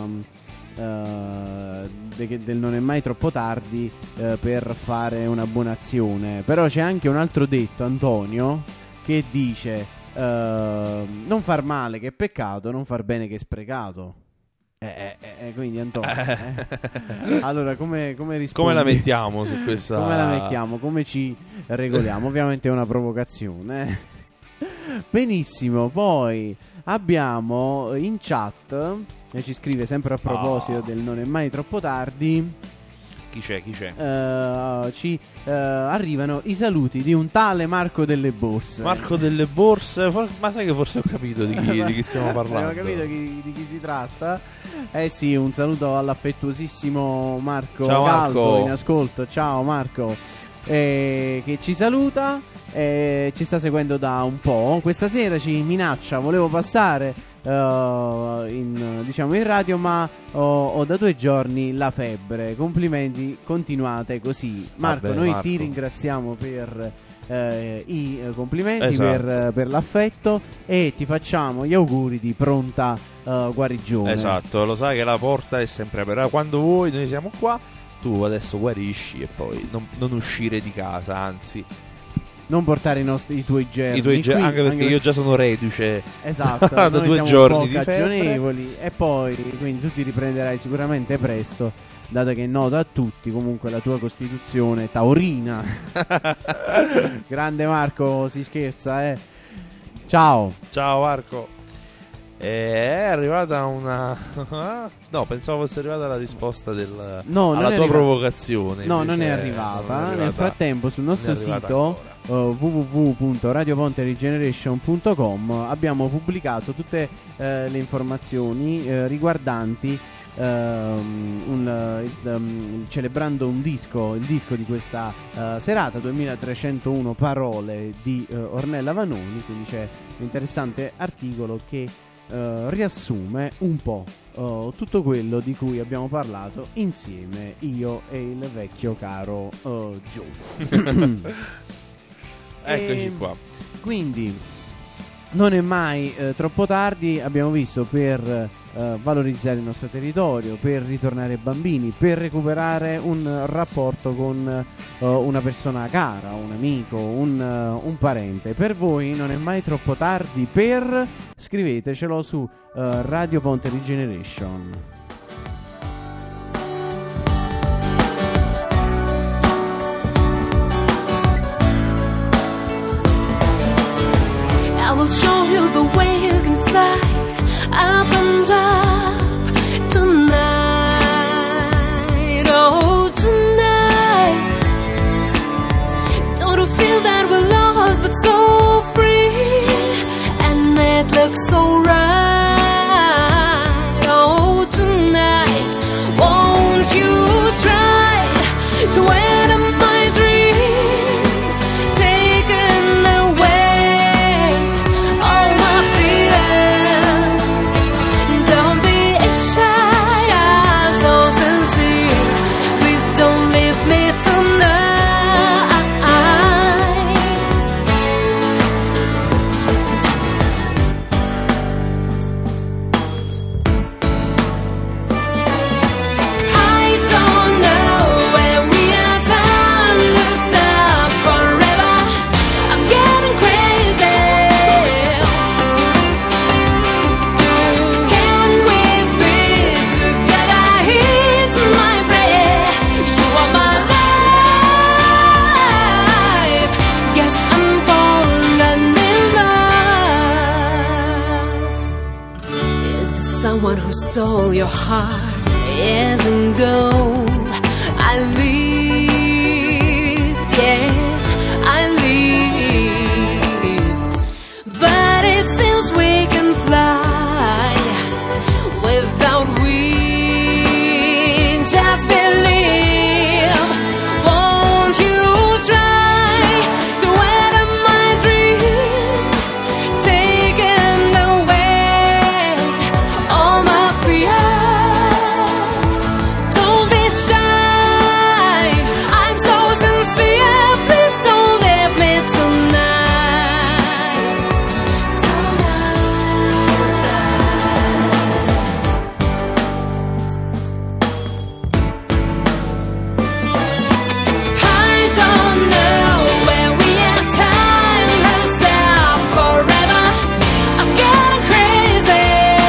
uh, de- del non è mai troppo tardi uh, per fare una buona azione. Però c'è anche un altro detto, Antonio, che dice uh, non far male che è peccato, non far bene che è sprecato. Eh, eh, eh, quindi Antonio eh. Allora come, come rispondi? Come la mettiamo su questa? Come la mettiamo? Come ci regoliamo? Ovviamente è una provocazione eh. Benissimo. Poi abbiamo in chat e ci scrive sempre a proposito Ah. del non è mai troppo tardi. Chi c'è? Chi c'è? eh, Ci eh, arrivano i saluti di un tale Marco delle Borse. Marco delle Borse. For- ma sai che forse ho capito di chi, di chi stiamo parlando? Abbiamo capito chi- di chi si tratta. Eh sì, un saluto all'affettuosissimo Marco Ciao, Calvo Marco. in ascolto. Ciao Marco, eh, che ci saluta, eh, ci sta seguendo da un po'. Questa sera ci minaccia, volevo passare eh, in, diciamo in radio, ma ho, ho da due giorni la febbre. Complimenti, continuate così. Marco, bene, noi Marco. ti ringraziamo per eh, i eh, complimenti, Esatto. per, per l'affetto, e ti facciamo gli auguri di pronta eh, guarigione. Esatto, lo sai che la porta è sempre aperta. Quando vuoi, noi siamo qua. Tu adesso guarisci e poi non, non uscire di casa, anzi, Non portare i, nostri, i tuoi germi i tuoi ge- qui, anche perché io già sono reduce. esatto, da noi due siamo giorni un po' di febbre. cagionevoli, e poi quindi tu ti riprenderai sicuramente presto, dato che è noto a tutti comunque la tua costituzione taurina. Grande Marco, si scherza, eh. Ciao. Ciao Marco. È arrivata una. No, pensavo fosse arrivata la risposta del... No, non alla è tua arrivata. provocazione. No, non è invece arrivata. non è Nel arrivata- frattempo sul nostro non è arrivata sito ancora. uh, w w w punto radio ponte regeneration punto com abbiamo pubblicato tutte eh, le informazioni eh, riguardanti ehm, un, il, um, celebrando un disco, il disco di questa eh, serata, duemilatrecentouno parole di eh, Ornella Vanoni. Quindi c'è un interessante articolo che eh, riassume un po' Uh, tutto quello di cui abbiamo parlato insieme io e il vecchio caro uh, Joe. Eccoci E qua. Quindi non è mai eh, troppo tardi, abbiamo visto, per eh, valorizzare il nostro territorio, per ritornare bambini, per recuperare un rapporto con eh, una persona cara, un amico, un, uh, un parente. Per voi non è mai troppo tardi per... Scrivetecelo su uh, Radio Ponte Regeneration. I will show you the way you can slide up and up tonight. Oh, tonight. Don't you feel that we're lost but so free? And it looks so right. Oh, tonight. Won't you try to enter my dream? Taken away all my fears. Don't be shy, I'm so sincere. Please don't leave me tonight. I don't know where we are, time to stop forever. I'm getting crazy. Can we be together here stole your heart years ago. I leave, yeah, I leave. But it seems we can fly without wings. Just believe. Won't you try to weather my dream, taking away all my fear? Don't be shy, I'm so sincere. Please don't leave me tonight. I don't know where we are. Time has stopped forever. I'm getting crazy.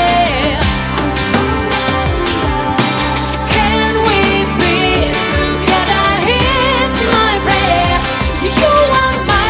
Can we be together? It's my prayer. You are my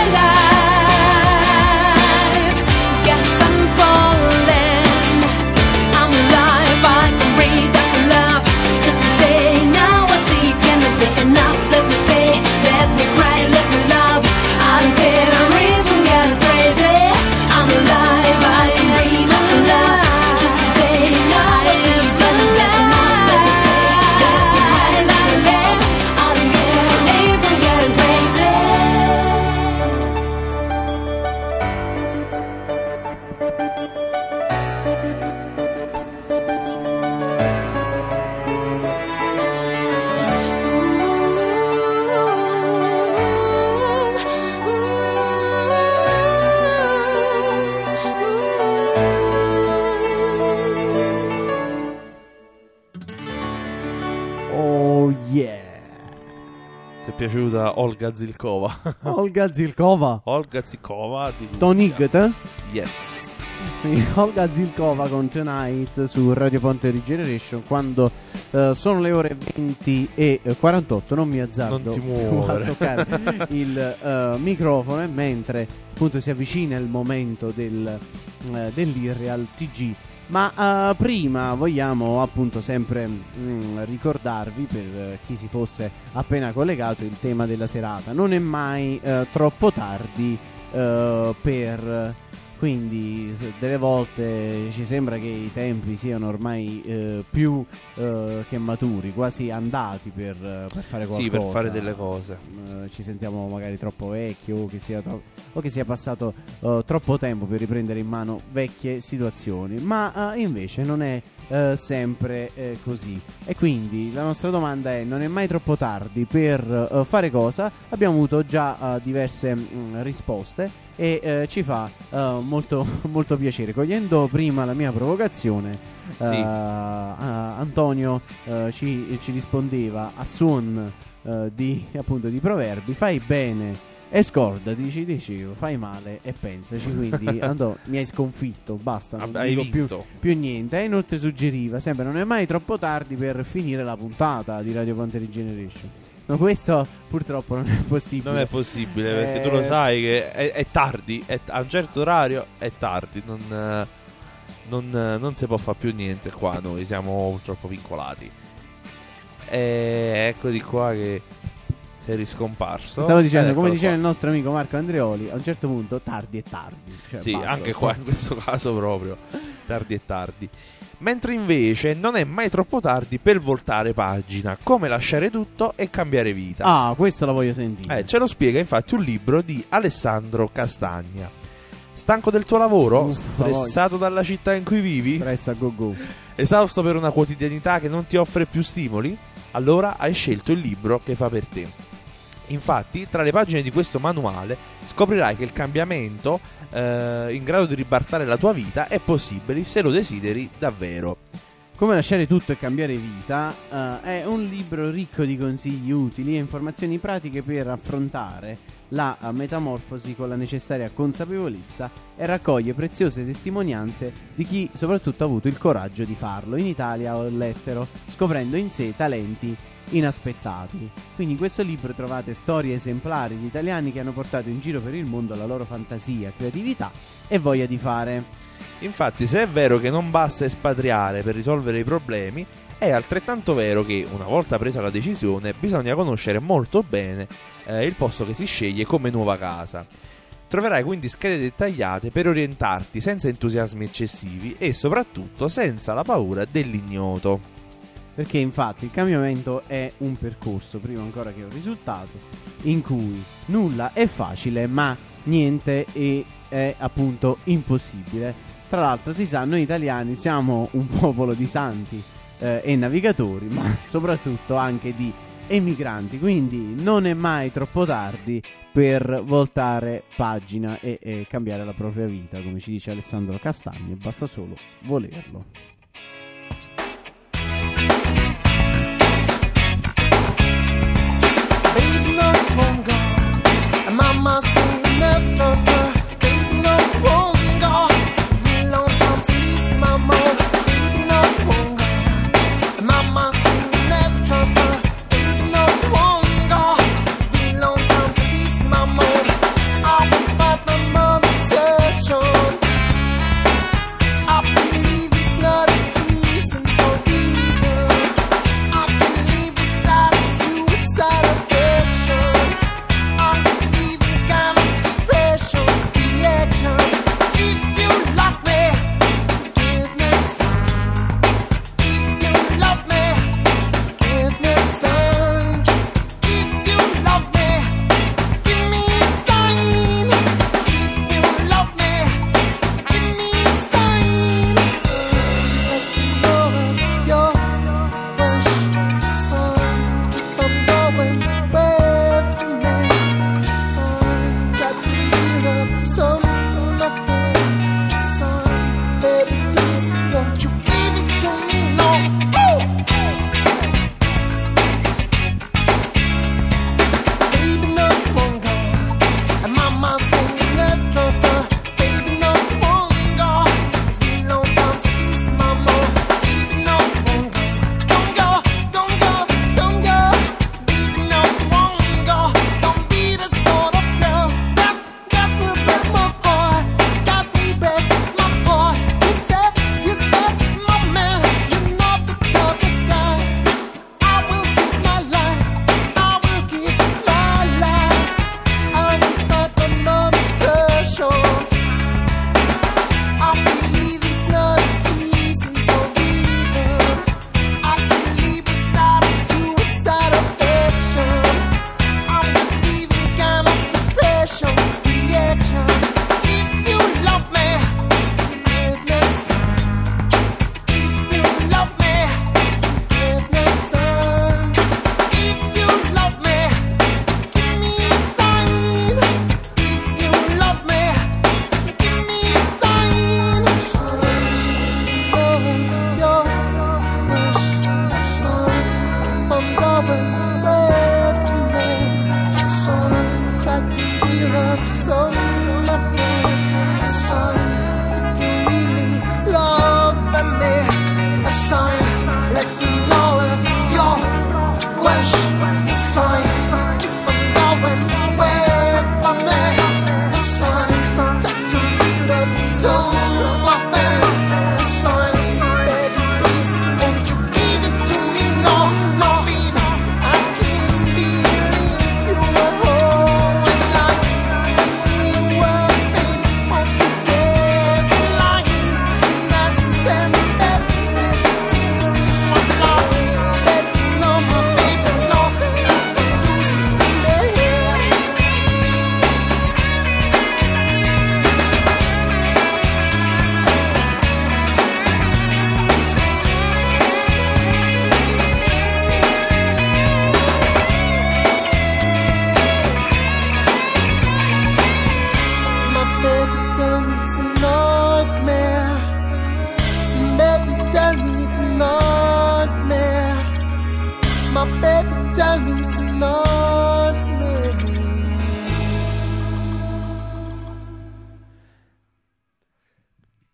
life. Guess I'm falling. I'm alive. I can breathe. I can love. Just today, now I see. Can it be enough? Let me stay. Let me cry. Let me love. I don't care. Even get crazy. I'm alive. I can breathe. I can love. Just today, now I see. Can it be enough? Let me stay. Let me cry. Let me love. I don't care. Even get crazy. Oh yeah. Ti è piaciuta Olga Zilkova? Olga Zilkova. Olga Zilkova di Russia. Tonigta. Yes. Olga Zilkova con Tonight su Radio Ponte Regeneration. Quando eh, sono le ore venti e quarantotto, non mi azzardo Non ti più muovere. a toccare il eh, microfono, e mentre appunto si avvicina il momento del, eh, dell'Irreal T G. Ma eh, prima vogliamo appunto sempre mm, ricordarvi, per eh, chi si fosse appena collegato, il tema della serata. Non è mai eh, troppo tardi eh, per... Quindi se delle volte ci sembra che i tempi siano ormai eh, più eh, che maturi, quasi andati per, eh, per fare qualcosa. Sì, per fare delle cose. Eh, ci sentiamo magari troppo vecchi, o che sia, tro- o che sia passato eh, troppo tempo per riprendere in mano vecchie situazioni. Ma eh, invece non è eh, sempre eh, così. E quindi la nostra domanda è: non è mai troppo tardi per eh, fare cosa? Abbiamo avuto già eh, diverse mh, risposte, e eh, ci fa eh, molto, molto piacere. Cogliendo prima la mia provocazione, Sì. eh, a- Antonio eh, ci, ci rispondeva a suon eh, di, appunto, di proverbi: fai bene e scordati, ci dicevo, fai male e pensaci. Quindi Antonio, mi hai sconfitto, basta, non Hai dico più, vinto. più niente. E inoltre suggeriva sempre: non è mai troppo tardi per finire la puntata di Radio Ponte Regeneration. Ma questo purtroppo non è possibile. Non è possibile, perché Eh, tu lo sai che è, è tardi, è- a un certo orario è tardi, non, eh, non, eh, non si può fare più niente qua, noi siamo purtroppo vincolati. E ecco di qua che sei riscomparso. Stavo dicendo, Ed come eccolo diceva il qua. nostro amico Marco Andreoli, a un certo punto tardi è tardi. Cioè, Sì, basta, anche sto- qua in questo caso proprio tardi e tardi. Mentre invece non è mai troppo tardi per voltare pagina, come lasciare tutto e cambiare vita. Ah, questo la voglio sentire. Eh, ce lo spiega infatti un libro di Alessandro Castagna. Stanco del tuo lavoro? Uffa, Stressato dalla città in cui vivi? Stress a go go. Esausto per una quotidianità che non ti offre più stimoli? Allora hai scelto il libro che fa per te. Infatti, tra le pagine di questo manuale scoprirai che il cambiamento eh, in grado di ribaltare la tua vita è possibile se lo desideri davvero. Come lasciare tutto e cambiare vita eh, è un libro ricco di consigli utili e informazioni pratiche per affrontare la eh, metamorfosi con la necessaria consapevolezza, e raccoglie preziose testimonianze di chi soprattutto ha avuto il coraggio di farlo in Italia o all'estero, scoprendo in sé talenti inaspettati. Quindi in questo libro trovate storie esemplari di italiani che hanno portato in giro per il mondo la loro fantasia, creatività e voglia di fare. Infatti, se è vero che non basta espatriare per risolvere i problemi, è altrettanto vero che, una volta presa la decisione, bisogna conoscere molto bene eh, il posto che si sceglie come nuova casa. Troverai quindi schede dettagliate per orientarti senza entusiasmi eccessivi e soprattutto senza la paura dell'ignoto. Perché infatti il cambiamento è un percorso, prima ancora che un risultato, in cui nulla è facile ma niente è, è appunto impossibile. Tra l'altro si sa, noi italiani siamo un popolo di santi eh, e navigatori, ma soprattutto anche di emigranti, quindi non è mai troppo tardi per voltare pagina e, e cambiare la propria vita, come ci dice Alessandro Castagni, basta solo volerlo. Baby, no, won't go. And mama says you never trust her. Baby, no, won't go. It's been a long time since least my mom. Baby, no, won't go. And mama says you never trust her. Baby, no, won't go. It's been a long time since least my mom. I will fight my mom's session. I believe it's not a season for reason. I can live without a suicidal affection.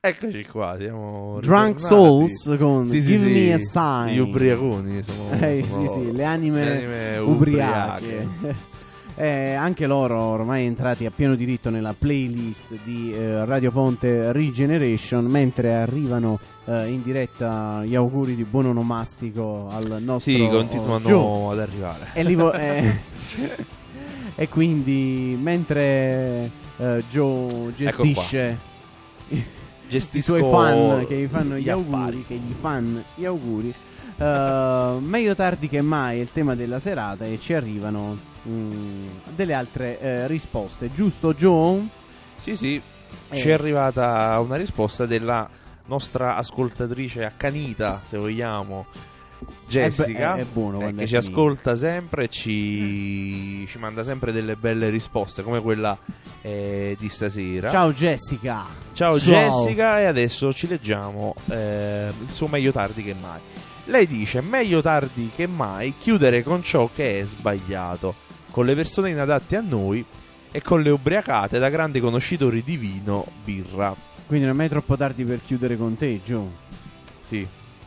Eccoci qua, siamo Drunk ritornati. Souls con Sì, sì, Give sì, Me a Sign. gli ubriaconi sono, Eh, sono sì, sì, le anime, le anime ubriache. Eh, anche loro ormai entrati a pieno diritto nella playlist di eh, Radio Ponte Regeneration, mentre arrivano eh, in diretta gli auguri di buon onomastico al nostro Sì, continuano Joe. ad arrivare. E, li vo- eh, e quindi mentre eh, Joe gestisce i Gestisco suoi fan che gli fanno gli, gli auguri, affari. che gli fanno gli auguri, eh, meglio tardi che mai è il tema della serata e ci arrivano mm, delle altre eh, risposte, giusto Joe? Sì, sì, Eh. ci è arrivata una risposta della nostra ascoltatrice accanita, se vogliamo, Jessica, È be- è- è buono eh, quando che è ci accanita. ascolta sempre e ci, ci manda sempre delle belle risposte, come quella eh, di stasera. Ciao Jessica. Ciao Jessica, e adesso ci leggiamo eh, il suo meglio tardi che mai. Lei dice: meglio tardi che mai chiudere con ciò che è sbagliato, con le persone inadatte a noi e con le ubriacate da grandi conoscitori di vino, birra. Quindi non è mai troppo tardi per chiudere con te, Joe. Sì.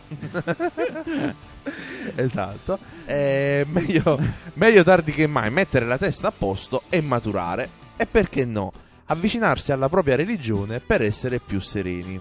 Esatto. Eh, meglio, meglio tardi che mai mettere la testa a posto e maturare. E perché no, avvicinarsi alla propria religione per essere più sereni.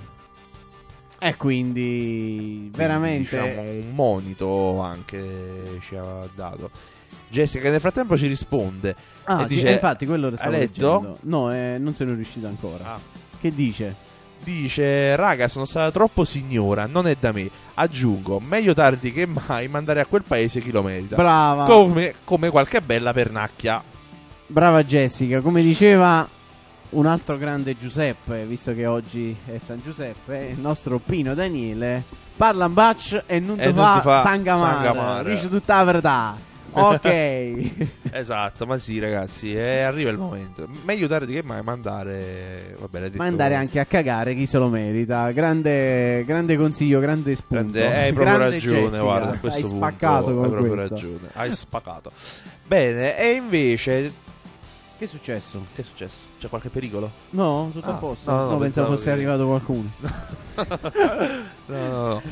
E quindi Quindi, veramente diciamo, un monito anche ci ha dato Jessica, che nel frattempo ci risponde Ah, e sì, dice: eh, infatti quello lo stavo hai letto? leggendo. No, eh, non sono riuscito ancora. Ah. Che dice? Dice: raga, sono stata troppo signora, non è da me. Aggiungo, meglio tardi che mai mandare a quel paese chi lo merita. Brava. come, come qualche bella pernacchia. Brava Jessica, come diceva un altro grande Giuseppe, visto che oggi è San Giuseppe, il nostro Pino Daniele, parla un bac e non ti E non fa, ti fa sangamare, sangamare. dice tutta la verità. Ok. Esatto, ma sì ragazzi, eh, arriva il momento. Meglio tardi che mai mandare. Vabbè, l'hai detto Mandare voi. anche a cagare chi se lo merita. Grande, grande consiglio, grande spunto. Grande, hai proprio Grande ragione, Jessica, guarda, a questo hai punto spaccato con hai proprio questo. ragione. Hai spaccato. Bene, e invece Che è successo? che è successo? C'è qualche pericolo? No, tutto Ah, a posto. no, No, no, pensavo pensavo fosse che- arrivato qualcuno. No, no, no.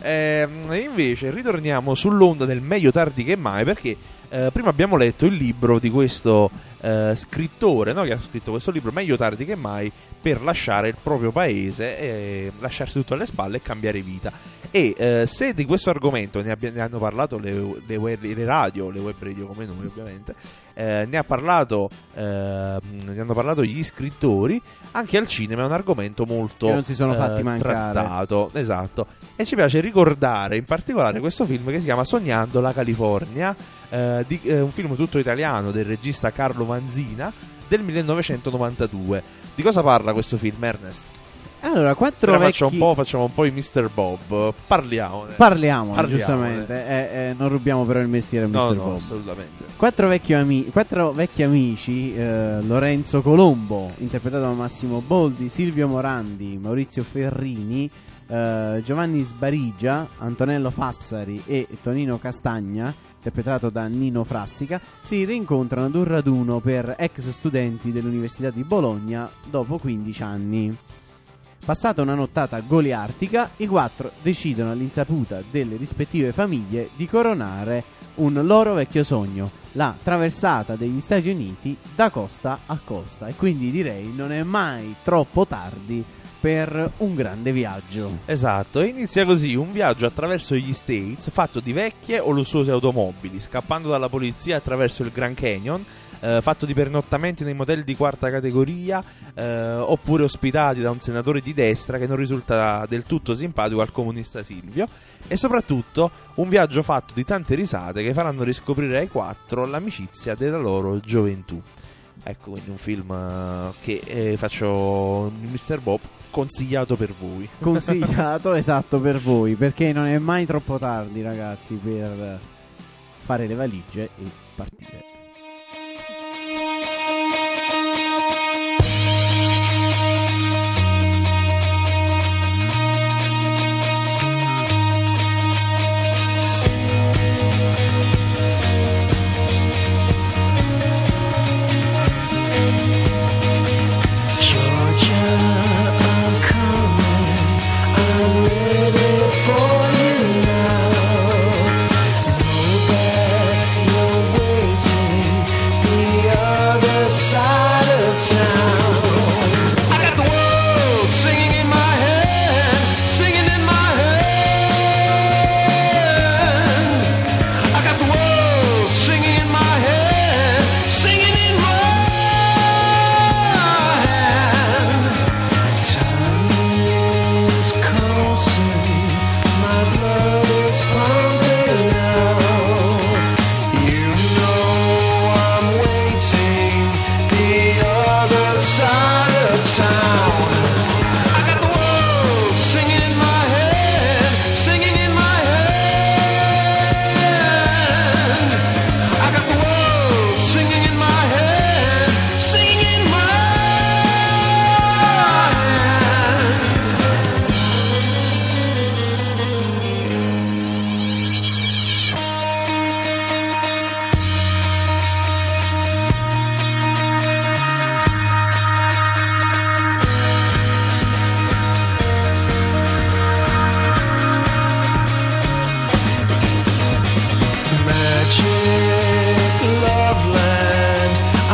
Ehm, invece ritorniamo sull'onda del meglio tardi che mai, perché eh, prima abbiamo letto il libro di questo eh, scrittore, no, che ha scritto questo libro, Meglio tardi che mai, per lasciare il proprio paese, e lasciarsi tutto alle spalle e cambiare vita. E eh, se di questo argomento ne, abbia- ne hanno parlato le, le, web- le radio, le web radio come noi ovviamente, eh, ne ha parlato eh, ne hanno parlato gli scrittori, anche al cinema è un argomento molto Che non si sono fatti eh, mancare. trattato, esatto. E ci piace ricordare in particolare questo film che si chiama Sognando la California, eh, di, eh, un film tutto italiano del regista Carlo Vanzina del millenovecentonovantadue. Di cosa parla questo film, Ernest? Allora, quattro Ora vecchi... faccio un po', facciamo un po' i mister Bob. Parliamone. Parliamone, Parliamone. giustamente. Eh, eh, non rubiamo però il mestiere a No, mister no, Bob. assolutamente. Quattro vecchi, ami- quattro vecchi amici, eh, Lorenzo Colombo, interpretato da Massimo Boldi, Silvio Morandi, Maurizio Ferrini, eh, Giovanni Sbarigia, Antonello Fassari e Tonino Castagna, interpretato da Nino Frassica, si rincontrano ad un raduno per ex studenti dell'Università di Bologna dopo quindici anni. Passata una nottata goliartica, i quattro decidono all'insaputa delle rispettive famiglie di coronare un loro vecchio sogno, la traversata degli Stati Uniti da costa a costa. E quindi direi non è mai troppo tardi per un grande viaggio. Esatto, e inizia così un viaggio attraverso gli States fatto di vecchie o lussuose automobili, scappando dalla polizia attraverso il Grand Canyon, eh, fatto di pernottamenti nei motel di quarta categoria, eh, oppure ospitati da un senatore di destra che non risulta del tutto simpatico al comunista Silvio, e soprattutto un viaggio fatto di tante risate che faranno riscoprire ai quattro l'amicizia della loro gioventù. Ecco, quindi un film eh, che eh, faccio mister Bob consigliato per voi. Consigliato esatto per voi, perché non è mai troppo tardi, ragazzi, per fare le valigie e partire. Georgia, I'm coming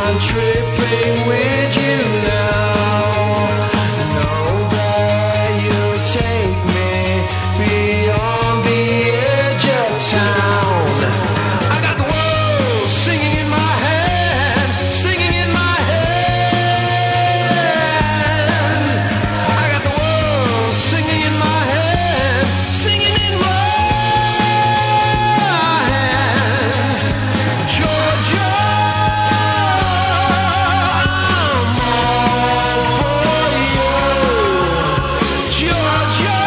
I'm tripping with you now. Know that you take me beyond the edge of town. I got the world singing in my head, singing in my head. I got the world singing in my head, singing in my head. Georgia, I'm all for you. Georgia,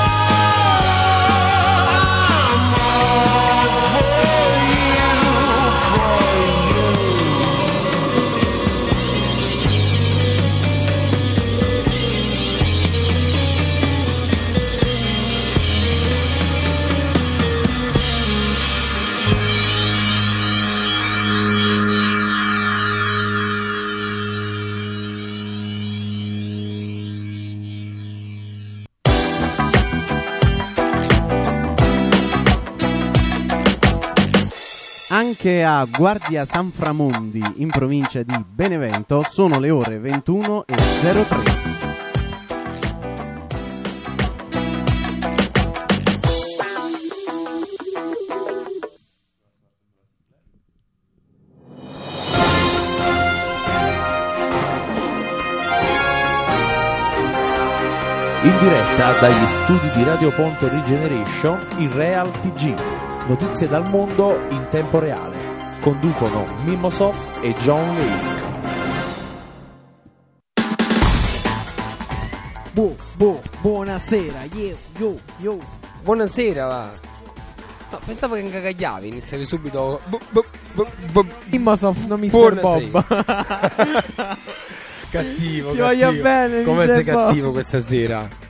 I'm all for you, for you. Anche a Guardia San Framondi, in provincia di Benevento, sono le ore ventuno e zero tre. In diretta dagli studi di Radio Ponte Regeneration in Real T G. Notizie dal mondo in tempo reale. Conducono Mimosoft e John Lake. Bu, bu, buonasera, yo, yo, yo. Buonasera, va. No, pensavo che incagagliavi, iniziavi subito. Bu, bu, bu, bu. Mimosoft, non mister Buonasera. Bob. Cattivo, Ti cattivo. voglio bene, Come mister sei Bob. cattivo questa sera?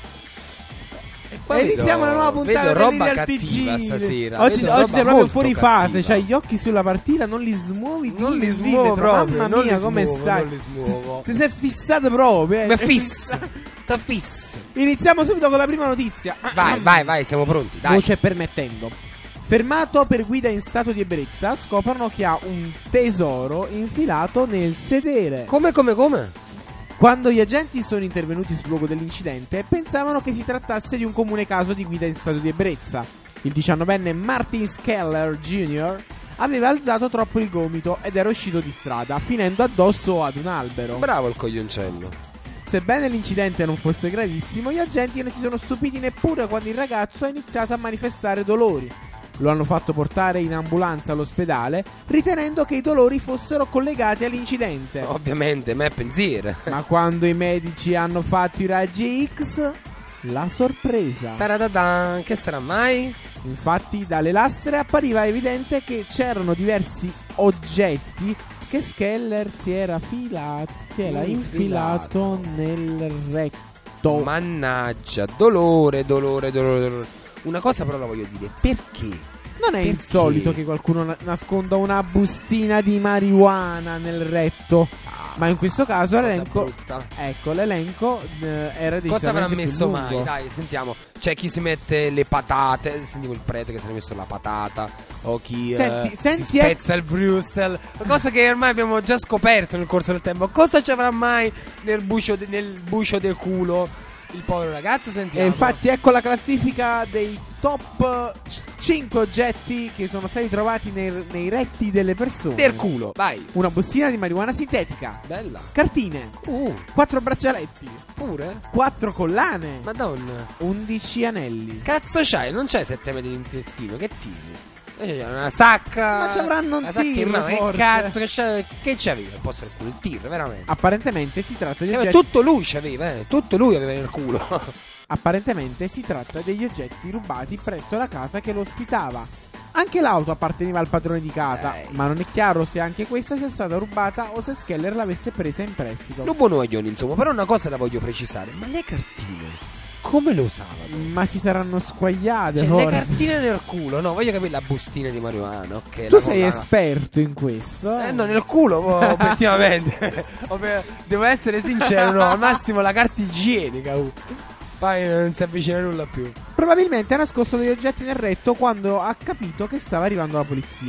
E iniziamo una nuova puntata vedo di roba Real T cattiva G. stasera. Oggi, Vedo oggi roba sei proprio molto fuori cattiva. fase, c'hai gli occhi sulla partita, non li smuovi. Non dimmi li il smuovo millimetro. proprio, Mamma non mia, li come smuovo, stai? non li smuovo. Ti sei fissato proprio, eh. Ma fiss. Ta fiss. Iniziamo subito con la prima notizia. Vai, vai, vai, siamo pronti, dai. Voce permettendo. Fermato per guida in stato di ebbrezza, scoprono che ha un tesoro infilato nel sedere. Come, come, come? Quando gli agenti sono intervenuti sul luogo dell'incidente, pensavano che si trattasse di un comune caso di guida in stato di ebbrezza. Il diciannovenne Martin Skeller junior aveva alzato troppo il gomito ed era uscito di strada, finendo addosso ad un albero. Bravo il coglioncello. Sebbene l'incidente non fosse gravissimo, gli agenti non si sono stupiti neppure quando il ragazzo ha iniziato a manifestare dolori. Lo hanno fatto portare in ambulanza all'ospedale, ritenendo che i dolori fossero collegati all'incidente. Ovviamente, me è pensiero. Ma quando i medici hanno fatto i raggi X, la sorpresa. Taradadà, che sarà mai? Infatti dalle lastre appariva evidente che c'erano diversi oggetti che Skeller si era filato, si era infilato nel retto. Mannaggia, dolore, dolore, dolore, dolore. Una cosa però la voglio dire, perché? Non è Perché? insolito che qualcuno na- nasconda una bustina di marijuana nel retto. Ma in questo caso Cosa l'elenco, brutta. ecco, l'elenco eh, era decisamente Cosa avrà più messo lungo. mai? Dai, sentiamo. C'è chi si mette le patate. Sentiamo il prete che si è messo la patata. O chi Senti- eh, senti, si spezza il Brustel. Cosa che ormai abbiamo già scoperto nel corso del tempo. Cosa ci avrà mai nel bucio, de- nel bucio del culo il povero ragazzo? Sentiamo. E infatti ecco la classifica dei top cinque oggetti che sono stati trovati nei, nei retti delle persone. del culo, vai. Una bustina di marijuana sintetica, Bella. cartine, Uh, quattro braccialetti, pure? quattro collane, Madonna. undici anelli. Cazzo c'hai? Non c'hai sette metri di intestino, che tiri? Eh, c'è una sacca. Ma ci avranno un una sacca in tir, mano. Che forse. cazzo che c'è? Che c'aveva? Il posto del culo, il tir, veramente. Apparentemente si tratta di Eh, ma oggetti tutto lui c'aveva, eh. Tutto lui aveva nel culo. Apparentemente si tratta degli oggetti rubati presso la casa che lo ospitava. Anche l'auto apparteneva al padrone di casa, Eh. ma non è chiaro se anche questa sia stata rubata o se Skeller l'avesse presa in prestito. Non buono coglione, insomma. Però una cosa la voglio precisare. Ma le cartine come lo usavano? Ma si saranno squagliate, Cioè, forse. le cartine nel culo, no? Voglio capire la bustina di marijuana, ok? Tu la sei collana. esperto in questo? Eh no, nel culo, oh, obiettivamente. Ovvio, devo essere sincero, no? Al massimo la carta igienica. Uh. Poi non si avvicina nulla più. Probabilmente ha nascosto degli oggetti nel retto quando ha capito che stava arrivando la polizia.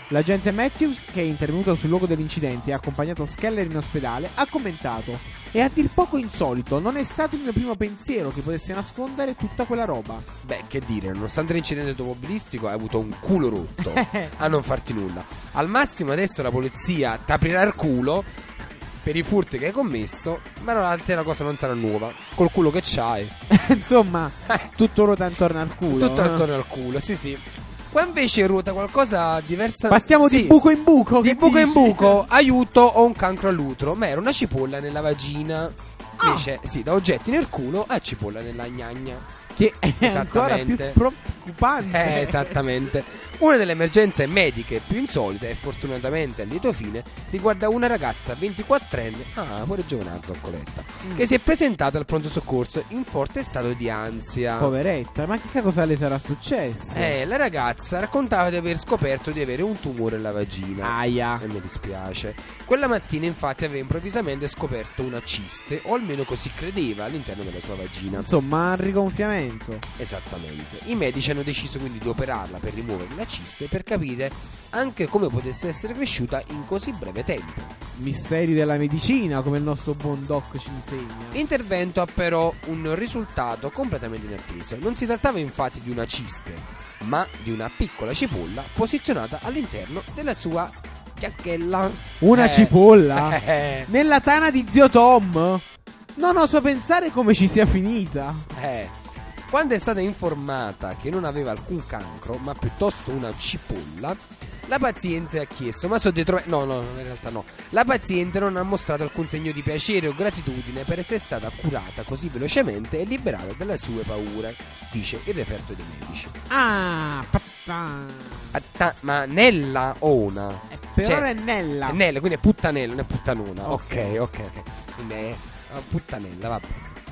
L'agente Matthews, che è intervenuto sul luogo dell'incidente e ha accompagnato Skeller in ospedale, ha commentato: è a dir poco insolito, non è stato il mio primo pensiero che potesse nascondere tutta quella roba. Beh, che dire, nonostante l'incidente automobilistico hai avuto un culo rotto a non farti nulla. Al massimo adesso la polizia t'aprirà il culo per i furti che hai commesso, ma l'altra la cosa non sarà nuova. Col culo che c'hai. Insomma, tutto ruota intorno al culo. Tutto eh. attorno al culo, sì sì. Qua invece ruota qualcosa diversa. Passiamo sì. di buco in buco. Di che buco in dici? buco, aiuto, ho un cancro all'utero. Ma era una cipolla nella vagina. Invece, sì, da oggetti nel culo a cipolla nella gnagna. Che è ancora più Esattamente. preoccupante. Eh, esattamente. Una delle emergenze mediche più insolite, e fortunatamente a lieto fine, riguarda una ragazza ventiquattrenne, ah, pure giovane zoccoletta, Mm. che si è presentata al pronto soccorso in forte stato di ansia. Poveretta, ma chissà cosa le sarà successo. Eh, la ragazza raccontava di aver scoperto di avere un tumore alla vagina. Aia. E mi dispiace. Quella mattina infatti aveva improvvisamente scoperto una ciste, o almeno così credeva, all'interno della sua vagina. Insomma, un rigonfiamento. Esattamente. I medici hanno deciso quindi di operarla per rimuovere la ciste, per capire anche come potesse essere cresciuta in così breve tempo. Misteri della medicina, come il nostro buon doc ci insegna. L'intervento ha però un risultato completamente inatteso. Non si trattava infatti di una ciste, ma di una piccola cipolla posizionata all'interno della sua giacchella. Una Eh. cipolla? Eh, Nella tana di zio Tom? Non oso pensare come ci sia finita. eh. Quando è stata informata che non aveva alcun cancro, ma piuttosto una cipolla, la paziente ha chiesto: ma so dietro. No, no, in realtà no. La paziente non ha mostrato alcun segno di piacere o gratitudine per essere stata curata così velocemente e liberata dalle sue paure, dice il referto dei medici. Ah, patta. Atta- ma Nella Ona. Per Cioè, ora è Nella. È Nella, quindi è puttanella, non è puttanona. Ok. Ok, ok, ok. Quindi è ah, puttanella, vabbè.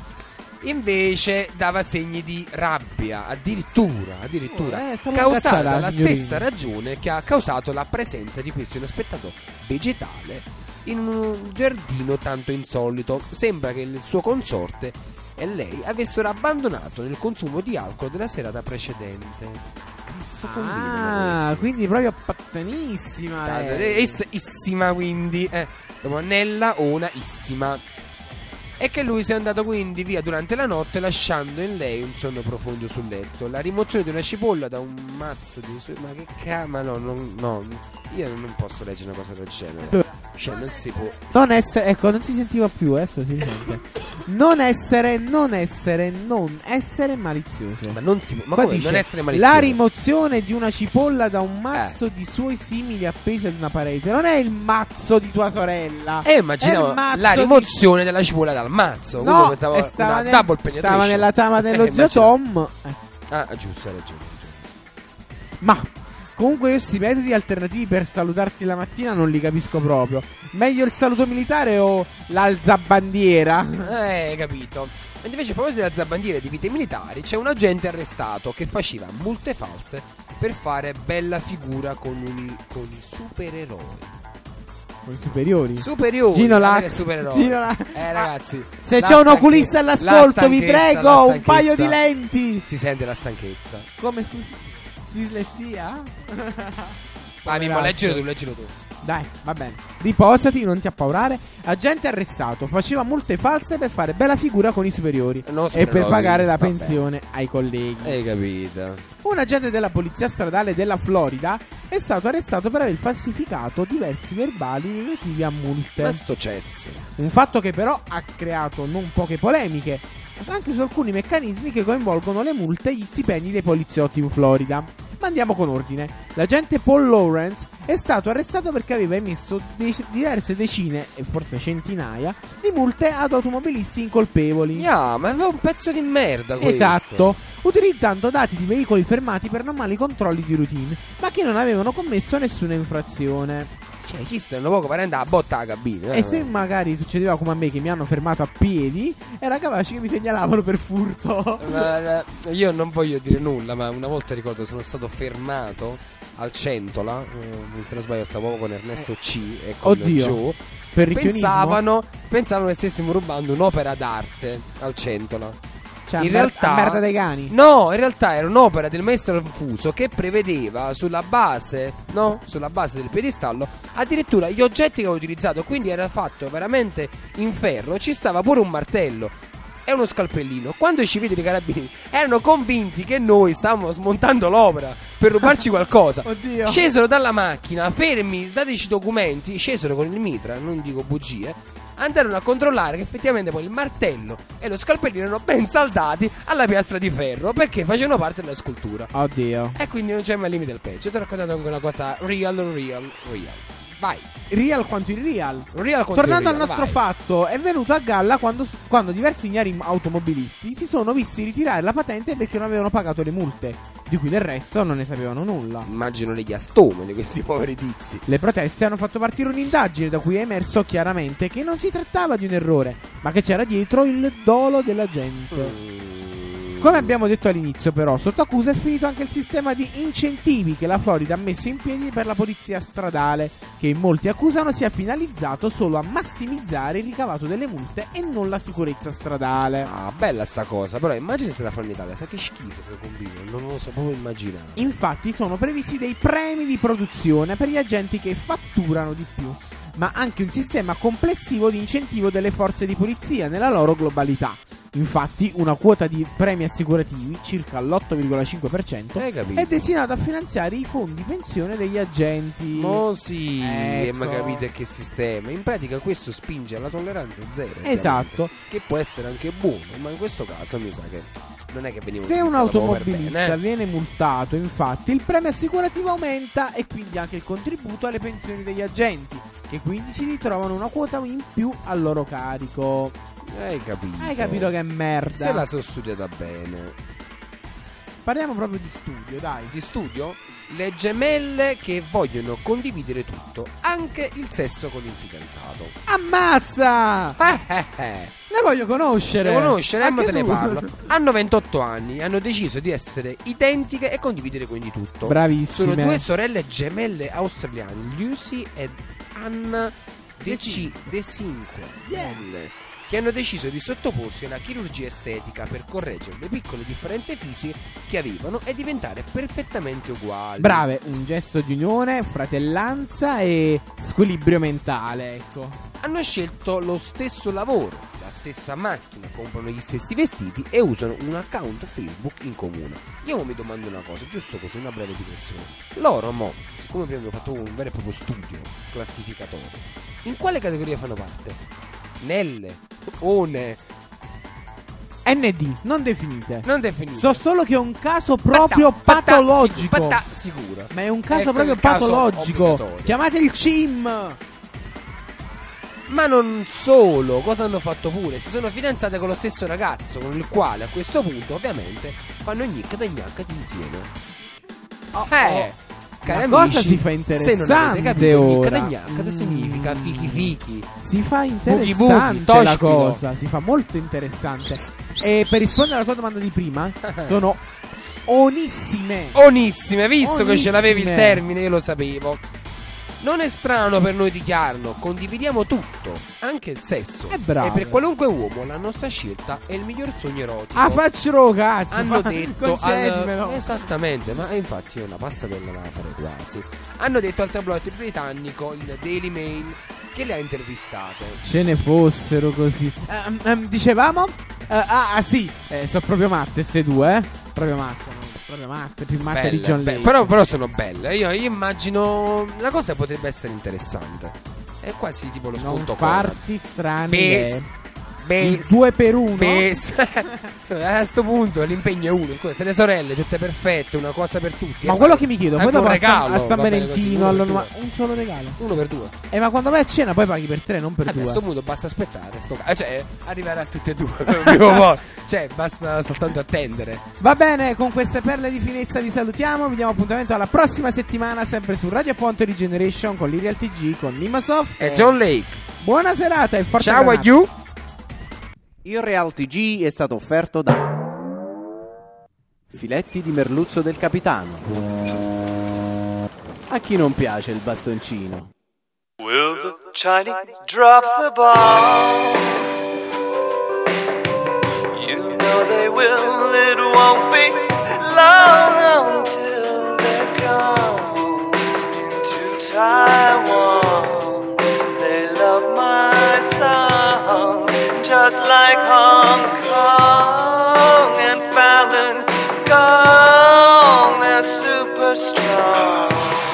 Invece dava segni di rabbia, addirittura, addirittura, Eh, stavo causata incazzata, dalla signorina. stessa ragione che ha causato la presenza di questo inaspettato vegetale in un giardino tanto insolito. Sembra che il suo consorte e lei avessero abbandonato nel consumo di alcol della serata precedente. Cazzo combinano Ah, questo? quindi proprio pattanissima. lei. Is- issima quindi eh, dopo Nella Ona issima. E che lui sia andato quindi via durante la notte, lasciando in lei un sonno profondo sul letto. La rimozione di una cipolla da un mazzo di su- ma che ca... ma no, non, no, io non posso leggere una cosa del genere. Cioè non si può. Non essere, ecco, non si sentiva più, adesso si sente. Non essere, non essere, non essere malizioso. Ma non si può. Ma Qua come dice, non essere malizioso? la rimozione di una cipolla da un mazzo di suoi simili appesi ad una parete. Non è il mazzo di tua sorella. Eh, immaginavo È il mazzo la di- rimozione della cipolla dal mazzo. Quindi No, pensavo e stava, una nel- double penetration. stava nella tama dello Eh, zio immaginavo. Tom. Eh. Ah, giusto, hai ragione, hai ragione. Ma comunque io questi metodi alternativi per salutarsi la mattina non li capisco proprio. Meglio il saluto militare o l'alzabandiera? Eh, capito. Mentre invece a proposito della zabandiera e di vite militari, c'è un agente arrestato che faceva multe false per fare bella figura con, un, con i supereroi. Con i superiori. Superiori. Gino guarda che Lax. supereroi. Gino Lax. Eh, ragazzi. Se la c'è un stanche- oculista la all'ascolto, vi stanchezza, prego, la un paio di stanchezza. lenti. Si sente la stanchezza. Come scusi? Dislessia? Vai, Mimmo, leggilo tu, leggilo tu. Dai, va bene. Riposati, non ti appaurare. Agente arrestato, faceva multe false per fare bella figura con i superiori No, e per supereroi, pagare la vabbè. pensione ai colleghi. Hai capito. Un agente della polizia stradale della Florida è stato arrestato per aver falsificato diversi verbali relativi a multe. Ma sto cesso. Un fatto che però ha creato non poche polemiche, anche su alcuni meccanismi che coinvolgono le multe e gli stipendi dei poliziotti in Florida. Ma andiamo con ordine. L'agente Paul Lawrence è stato arrestato perché aveva emesso de- diverse decine, e forse centinaia, di multe ad automobilisti incolpevoli. Yeah, ma è un pezzo di merda questo. Esatto, utilizzando dati di veicoli fermati per normali controlli di routine, ma che non avevano commesso nessuna infrazione. Cioè, chi sta una poco per andare a botta la cabina. E se magari succedeva come a me, che mi hanno fermato a piedi, era capace che mi segnalavano per furto. Ma, eh, io non voglio dire nulla, ma una volta ricordo sono stato fermato al Centola, eh, se non sbaglio stavo proprio con Ernesto C e con Oddio. Joe. Per ricchionismo. Pensavano, pensavano che stessimo rubando un'opera d'arte al Centola. Ci Cioè, in a mer- realtà a merda dei cani. No, in realtà era un'opera del maestro Alfuso che prevedeva sulla base, no? Sulla base del piedistallo addirittura gli oggetti che ho utilizzato, quindi era fatto veramente in ferro, ci stava pure un martello e uno scalpellino. Quando ci vide i carabinieri erano convinti che noi stavamo smontando l'opera per rubarci qualcosa. Oddio. Scesero dalla macchina, fermi, dateci i documenti, scesero con il mitra, non dico bugie. Andarono a controllare che effettivamente poi il martello e lo scalpellino erano ben saldati alla piastra di ferro perché facevano parte della scultura. Oddio. E quindi non c'è mai limite al peggio. Ti ho raccontato anche una cosa real, real, real. Vai. Real quanto il real. Real quanto Tornando il real, al nostro vai. fatto, è venuto a galla quando, quando diversi ignari automobilisti si sono visti ritirare la patente perché non avevano pagato le multe, di cui del resto non ne sapevano nulla. Immagino le ghiastome di questi poveri tizi. Le proteste hanno fatto partire un'indagine da cui è emerso chiaramente che non si trattava di un errore, ma che c'era dietro il dolo della gente. Come abbiamo detto all'inizio, però, sotto accusa è finito anche il sistema di incentivi che la Florida ha messo in piedi per la polizia stradale, che in molti accusano sia finalizzato solo a massimizzare il ricavato delle multe e non la sicurezza stradale. Ah, bella sta cosa. Però immagina se la fanno in Italia. Sa che schifo che combino. Non lo so proprio immaginare. Infatti sono previsti dei premi di produzione per gli agenti che fatturano di più, ma anche un sistema complessivo di incentivo delle forze di polizia nella loro globalità. Infatti una quota di premi assicurativi, circa l'otto virgola cinque per cento, Hai capito? è destinata a finanziare i fondi pensione degli agenti. Oh sì, Ecco. ma capite che sistema. In pratica questo spinge alla tolleranza zero. Esatto. ovviamente, che può essere anche buono, ma in questo caso mi sa che non è che veniva Se un utilizzato proprio per automobilista bene, eh. viene multato, infatti, il premio assicurativo aumenta e quindi anche il contributo alle pensioni degli agenti, che quindi si ritrovano una quota in più al loro carico. Hai capito? Hai capito che merda? Se la sono studiata bene. Parliamo proprio di studio, dai. Di studio? Le gemelle che vogliono condividere tutto, anche il sesso con il fidanzato. Ammazza! Eh, eh, eh. Le voglio conoscere. Le conoscere, eh, ma Anche te ne tu. parlo. Hanno ventotto anni, hanno deciso di essere identiche e condividere quindi tutto. Bravissime. Sono due sorelle gemelle australiane, Lucy ed Anna De, C- De Cinque, Yeah. che hanno deciso di sottoporsi alla chirurgia estetica per correggere le piccole differenze fisiche che avevano e diventare perfettamente uguali. Brave, un gesto di unione, fratellanza e squilibrio mentale, ecco. Hanno scelto lo stesso lavoro, la stessa macchina, comprano gli stessi vestiti e usano un account Facebook in comune. Io mi domando una cosa, giusto così, una breve digressione. Loro, mo, siccome abbiamo fatto un vero e proprio studio classificatorio, in quale categoria fanno parte? Nelle, one, N D, non definite. non definite. So solo che è un caso proprio Patà, patà, patologico. sicuro, patà sicuro. Ma è un caso Ecco proprio il caso patologico. obbligatorio. Chiamate il C I M. Ma non solo, cosa hanno fatto pure? Si sono fidanzate con lo stesso ragazzo, con il quale a questo punto ovviamente fanno gnic da gnaccati insieme. eh, cari La cosa amici, si fa se non interessante avete capito, ora. gnic da gnaccato Mm. significa fichi fichi. Si fa Boogie interessante boogie, la toshfilo. cosa. Si fa molto interessante. E per rispondere alla tua domanda di prima, sono onissime. Onissime, visto che ce l'avevi il Onissime. termine, io lo sapevo. Non è strano per noi dichiararlo, condividiamo tutto, anche il sesso. Eh, bravo. E per qualunque uomo la nostra scelta è il miglior sogno erotico. Ah, faccelo cazzo. Hanno fa- detto al... concedimelo. Esattamente, ma infatti io una passatella la farei quasi. Hanno detto al tabloid britannico, il Daily Mail, che le ha intervistate. Ce ne fossero così. Ehm, ehm, dicevamo? Eh, ah, ah, sì, eh, sono proprio matte queste due, eh. Proprio matte, no? Proprio matte, più matte di Belle, John be- Lake. però, però sono belle. Io, io immagino la cosa potrebbe essere interessante. È quasi tipo lo non sconto farti strane Bes- idee. Il Bes- due per uno. Bes- a sto punto l'impegno è uno. Scusa, siete sorelle, tutte perfette, una cosa per tutti. Ma Eh, quello che mi chiedo, poi anche dopo un al San- regalo, al San va bene così, Valentino, uno per all'anno- due. un solo regalo. Uno per due. Eh, ma quando vai a cena poi paghi per tre, non per Eh, beh, a due. sto punto basta aspettare, sto ca- cioè arrivare a tutte e due. prima o poi. Cioè, basta soltanto attendere. Va bene, con queste perle di finezza vi salutiamo. Vi diamo appuntamento alla prossima settimana, sempre su Radio Ponte Regeneration con l'Irial T G, con Nimasoft E John Lake. Buona serata e forza Ciao a granate. you. Il Real T G è stato offerto da Filetti di merluzzo del capitano. A chi non piace il bastoncino? Will the Chinese drop the bomb? You know know they will. It won't be long until they're gone into Taiwan. They love my song just like Hong Kong and Falun Gong. They're super strong.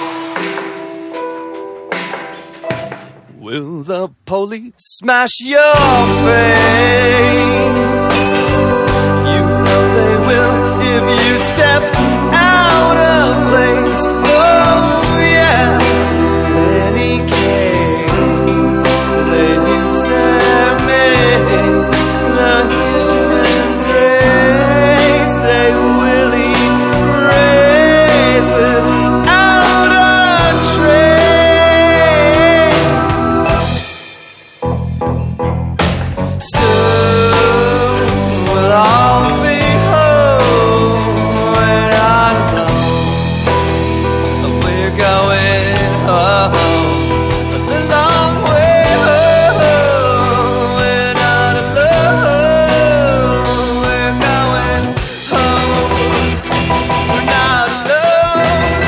Will the police smash your face? You know they will if you step out of place. Oh yeah, in any case, they use their mace. The human race they will erase without a trace. Soon we'll all be home. We're not alone. We're going home the long way home. We're not alone. We're going home. We're not alone.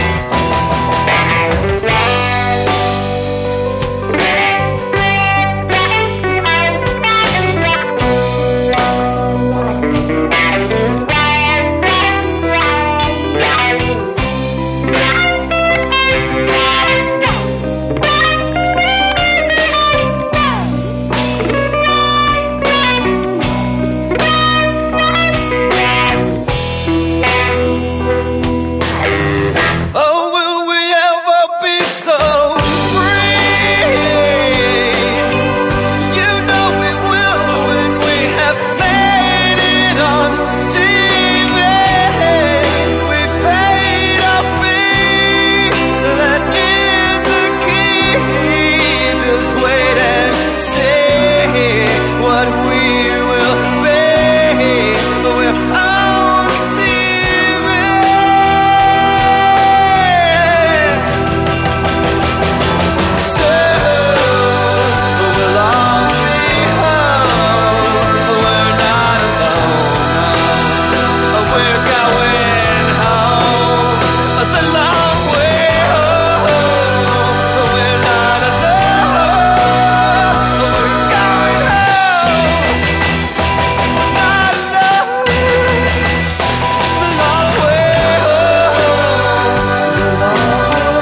Oh, will we ever be so free? You know we will when we have made it on T V. We've paid our fee. That is the key. Just wait and see what we will be. We're on T V. Soon we'll all be home. We're not alone. We're going home the long way home. We're not alone. We're going home. We're not alone. The long way home. The long way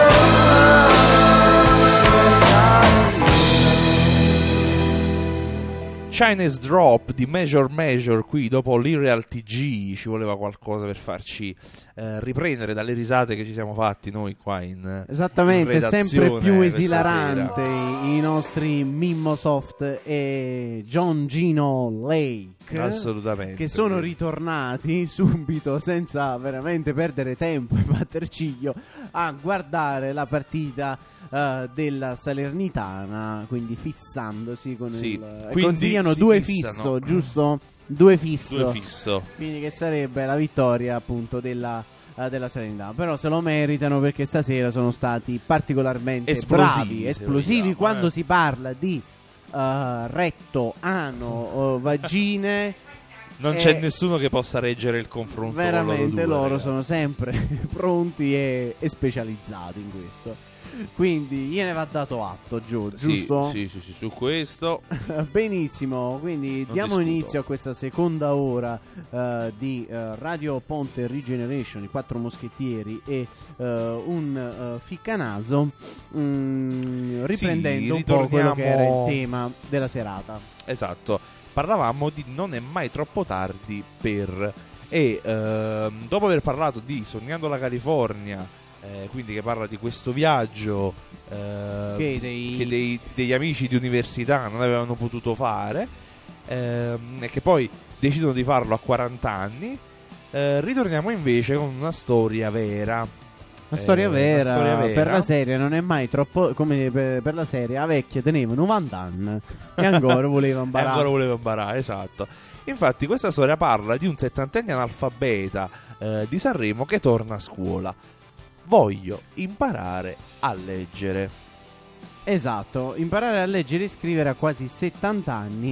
Chinese Drop di Major Major, qui dopo l'Irreal T G ci voleva qualcosa per farci eh, riprendere dalle risate che ci siamo fatti noi qua in Esattamente, in sempre redazione più questa esilarante sera. i nostri Mimmosoft e John Gino Lake, Assolutamente. che sono ritornati subito senza veramente perdere tempo e batter ciglio a guardare la partita eh, della Salernitana, quindi fissandosi con Sì, il quindi consigliano si due fissano. fisso, giusto? Due fisso. Due fisso. Quindi che sarebbe la vittoria appunto della, eh, della Salernitana. Però se lo meritano perché stasera sono stati particolarmente Esplosivi, bravi, se esplosivi vogliamo, quando eh. si parla di eh, retto, ano, o vagine. Non Eh, c'è nessuno che possa reggere il confronto con Veramente loro, due, loro ragazzi. sono sempre pronti e, e specializzati in questo. Quindi gliene va dato atto, Gio, Sì, giusto? sì, sì, sì, su questo Benissimo, quindi Non diamo discuto. inizio a questa seconda ora eh, di eh, Radio Ponte Regeneration, i quattro moschettieri e eh, un eh, ficcanaso, mm, riprendendo Sì, un po' quello che era il ritorniamo- tema della serata. esatto. Parlavamo di Non è mai troppo tardi per e ehm, dopo aver parlato di Sognando la California, eh, quindi che parla di questo viaggio eh, Che dei- che dei- degli amici di università non avevano potuto fare, ehm, e che poi decidono di farlo a quaranta anni, eh, ritorniamo invece con una storia vera. Una storia, Eh, una vera, storia vera. per la serie non è mai troppo, come per, per la serie la vecchia teneva novanta anni e ancora voleva E imparare. ancora voleva imparare, esatto. Infatti questa storia parla di un settantenne analfabeta eh, di Sanremo che torna a scuola. Voglio imparare a leggere. Esatto, imparare a leggere e scrivere a quasi settanta anni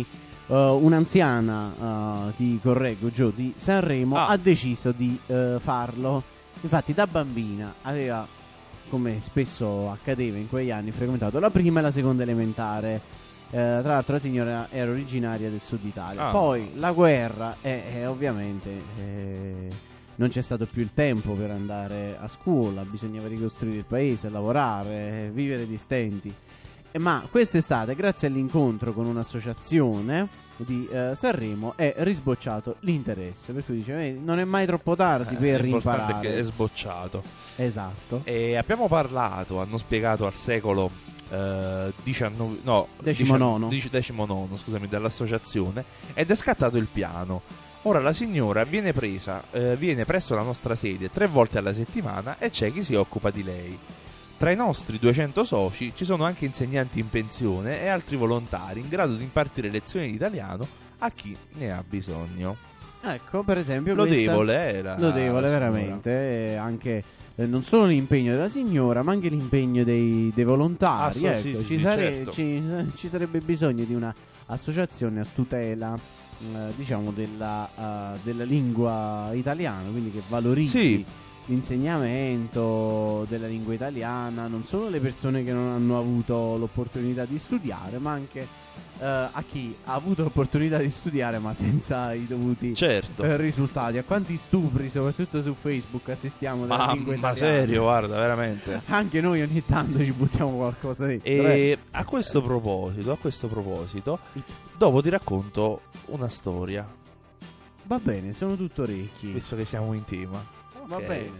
uh, un'anziana, uh, ti correggo Gio, di Sanremo Ah. ha deciso di uh, farlo. Infatti da bambina aveva, come spesso accadeva in quegli anni, frequentato la prima e la seconda elementare. Eh, tra l'altro la signora era originaria del sud Italia. Ah. Poi la guerra e eh, ovviamente eh, non c'è stato più il tempo per andare a scuola, bisognava ricostruire il paese, lavorare, eh, vivere di stenti. Eh, ma quest'estate, grazie all'incontro con un'associazione di eh, Sanremo, è risbocciato l'interesse. Per cui dice, eh, non è mai troppo tardi per L'importante è imparare. che è sbocciato. Esatto. E abbiamo parlato, hanno spiegato al secolo eh, diciannove, no, Decimonono. dici- decimonono, scusami, dall'associazione, ed è scattato il piano. Ora la signora viene presa, eh, viene presso la nostra sede tre volte alla settimana e c'è chi si occupa di lei. Tra i nostri duecento soci ci sono anche insegnanti in pensione e altri volontari in grado di impartire lezioni di italiano a chi ne ha bisogno. Ecco, per esempio, Lodevole questa- era lodevole la veramente. E anche eh, non solo l'impegno della signora, ma anche l'impegno dei, dei volontari. Ah, sì, ecco, sì, sì, ci, sì, sare- certo. ci- ci sarebbe bisogno di una associazione a tutela, eh, diciamo, della, eh, della lingua italiana, quindi che valorizzi Sì. l'insegnamento della lingua italiana, non solo le persone che non hanno avuto l'opportunità di studiare, ma anche eh, a chi ha avuto l'opportunità di studiare ma senza i dovuti Certo. eh, risultati. A quanti stupri, soprattutto su Facebook, assistiamo della Ma, lingua ma italiana. serio, guarda, veramente. Anche noi ogni tanto ci buttiamo qualcosa dentro. eh. E a questo proposito, a questo proposito, dopo ti racconto una storia, Va bene, sono tutto orecchi. visto che siamo in tema. Va Ok. bene.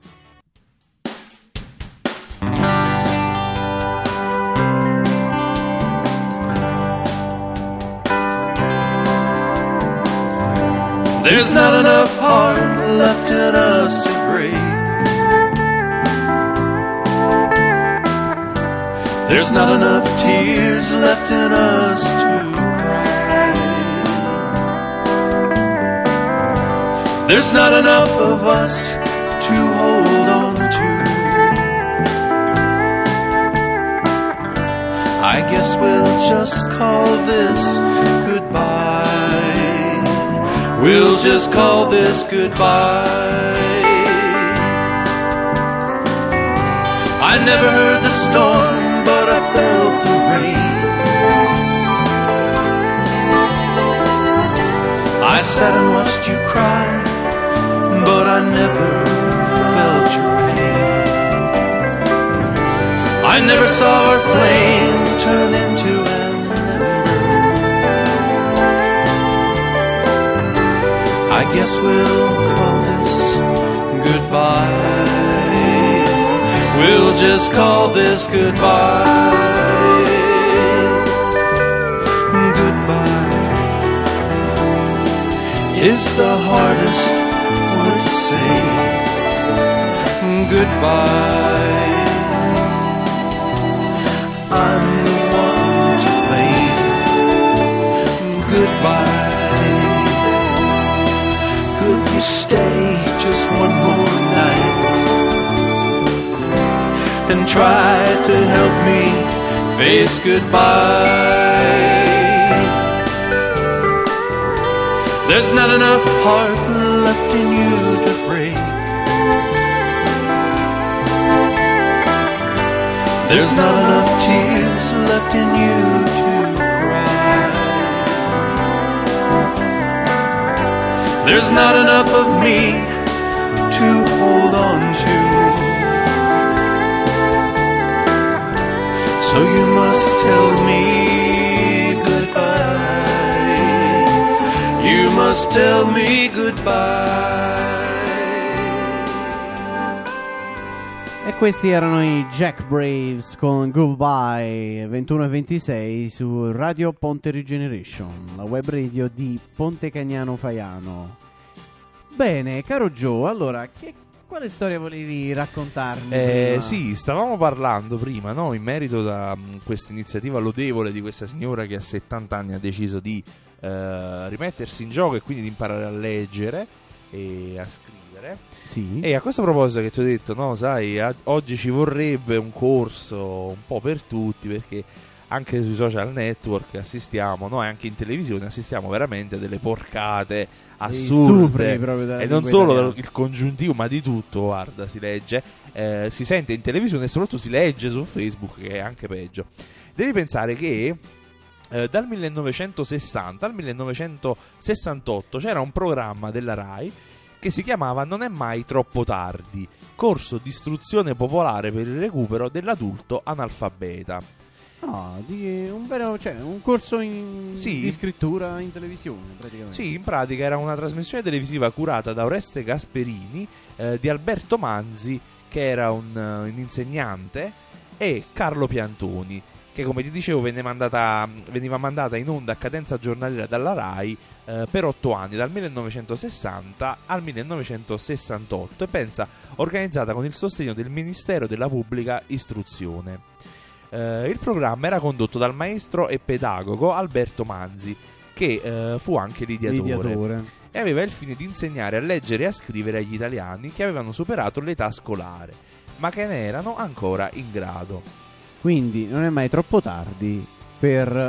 There's not enough heart left in us to break. There's not enough tears left in us to cry. There's not enough of us to hold on to. I guess we'll just call this goodbye. We'll just call this goodbye. I never heard the storm, but I felt the rain. I sat and watched you cry, but I never felt your pain. I never saw our flame turn into an I guess we'll call this goodbye. We'll just call this goodbye. Goodbye is the hardest word to say. Goodbye. I'm the one to blame. Goodbye. Could you stay just one more night and try to help me face goodbye? There's not enough heart left in you to break. There's not enough tears left in you to cry. There's not enough of me to hold on to. So you must tell me goodbye. You must tell me goodbye. E questi erano i Jack Braves con Goodbye, ventuno e ventisei su Radio Ponte Regeneration, la web radio di Ponte Cagnano Faiano. Bene, caro Joe, allora, che, quale storia volevi raccontarmi? Eh, prima? sì, stavamo parlando prima, no? In merito a questa iniziativa lodevole di questa signora che a settanta anni ha deciso di eh, rimettersi in gioco e quindi di imparare a leggere e a scrivere. Sì. E a questo proposito che ti ho detto, no, sai, a- oggi ci vorrebbe un corso un po' per tutti, perché anche sui social network assistiamo, noi anche in televisione assistiamo veramente a delle porcate assurde, stupri proprio della e non lingua solo italiana. il congiuntivo ma di tutto, guarda, si legge, eh, si sente in televisione e soprattutto si legge su Facebook, che è anche peggio. Devi pensare che eh, dal millenovecentosessanta al millenovecentosessantotto c'era un programma della Rai che si chiamava Non è mai troppo tardi, corso di istruzione popolare per il recupero dell'adulto analfabeta. No, di un vero, cioè un corso in, Sì. di scrittura in televisione, praticamente. Sì, in pratica era una trasmissione televisiva curata da Oreste Gasperini, eh, di Alberto Manzi, che era un, uh, un insegnante, e Carlo Piantoni, che come ti dicevo venne mandata, veniva mandata in onda a cadenza giornaliera dalla Rai eh, per otto anni, dal millenovecentosessanta al millenovecentosessantotto, e pensa, organizzata con il sostegno del Ministero della Pubblica Istruzione. Uh, il programma era condotto dal maestro e pedagogo Alberto Manzi, che uh, fu anche l'ideatore, L'ideatore. e aveva il fine di insegnare a leggere e a scrivere agli italiani che avevano superato l'età scolare, ma che ne erano ancora in grado. Quindi non è mai troppo tardi per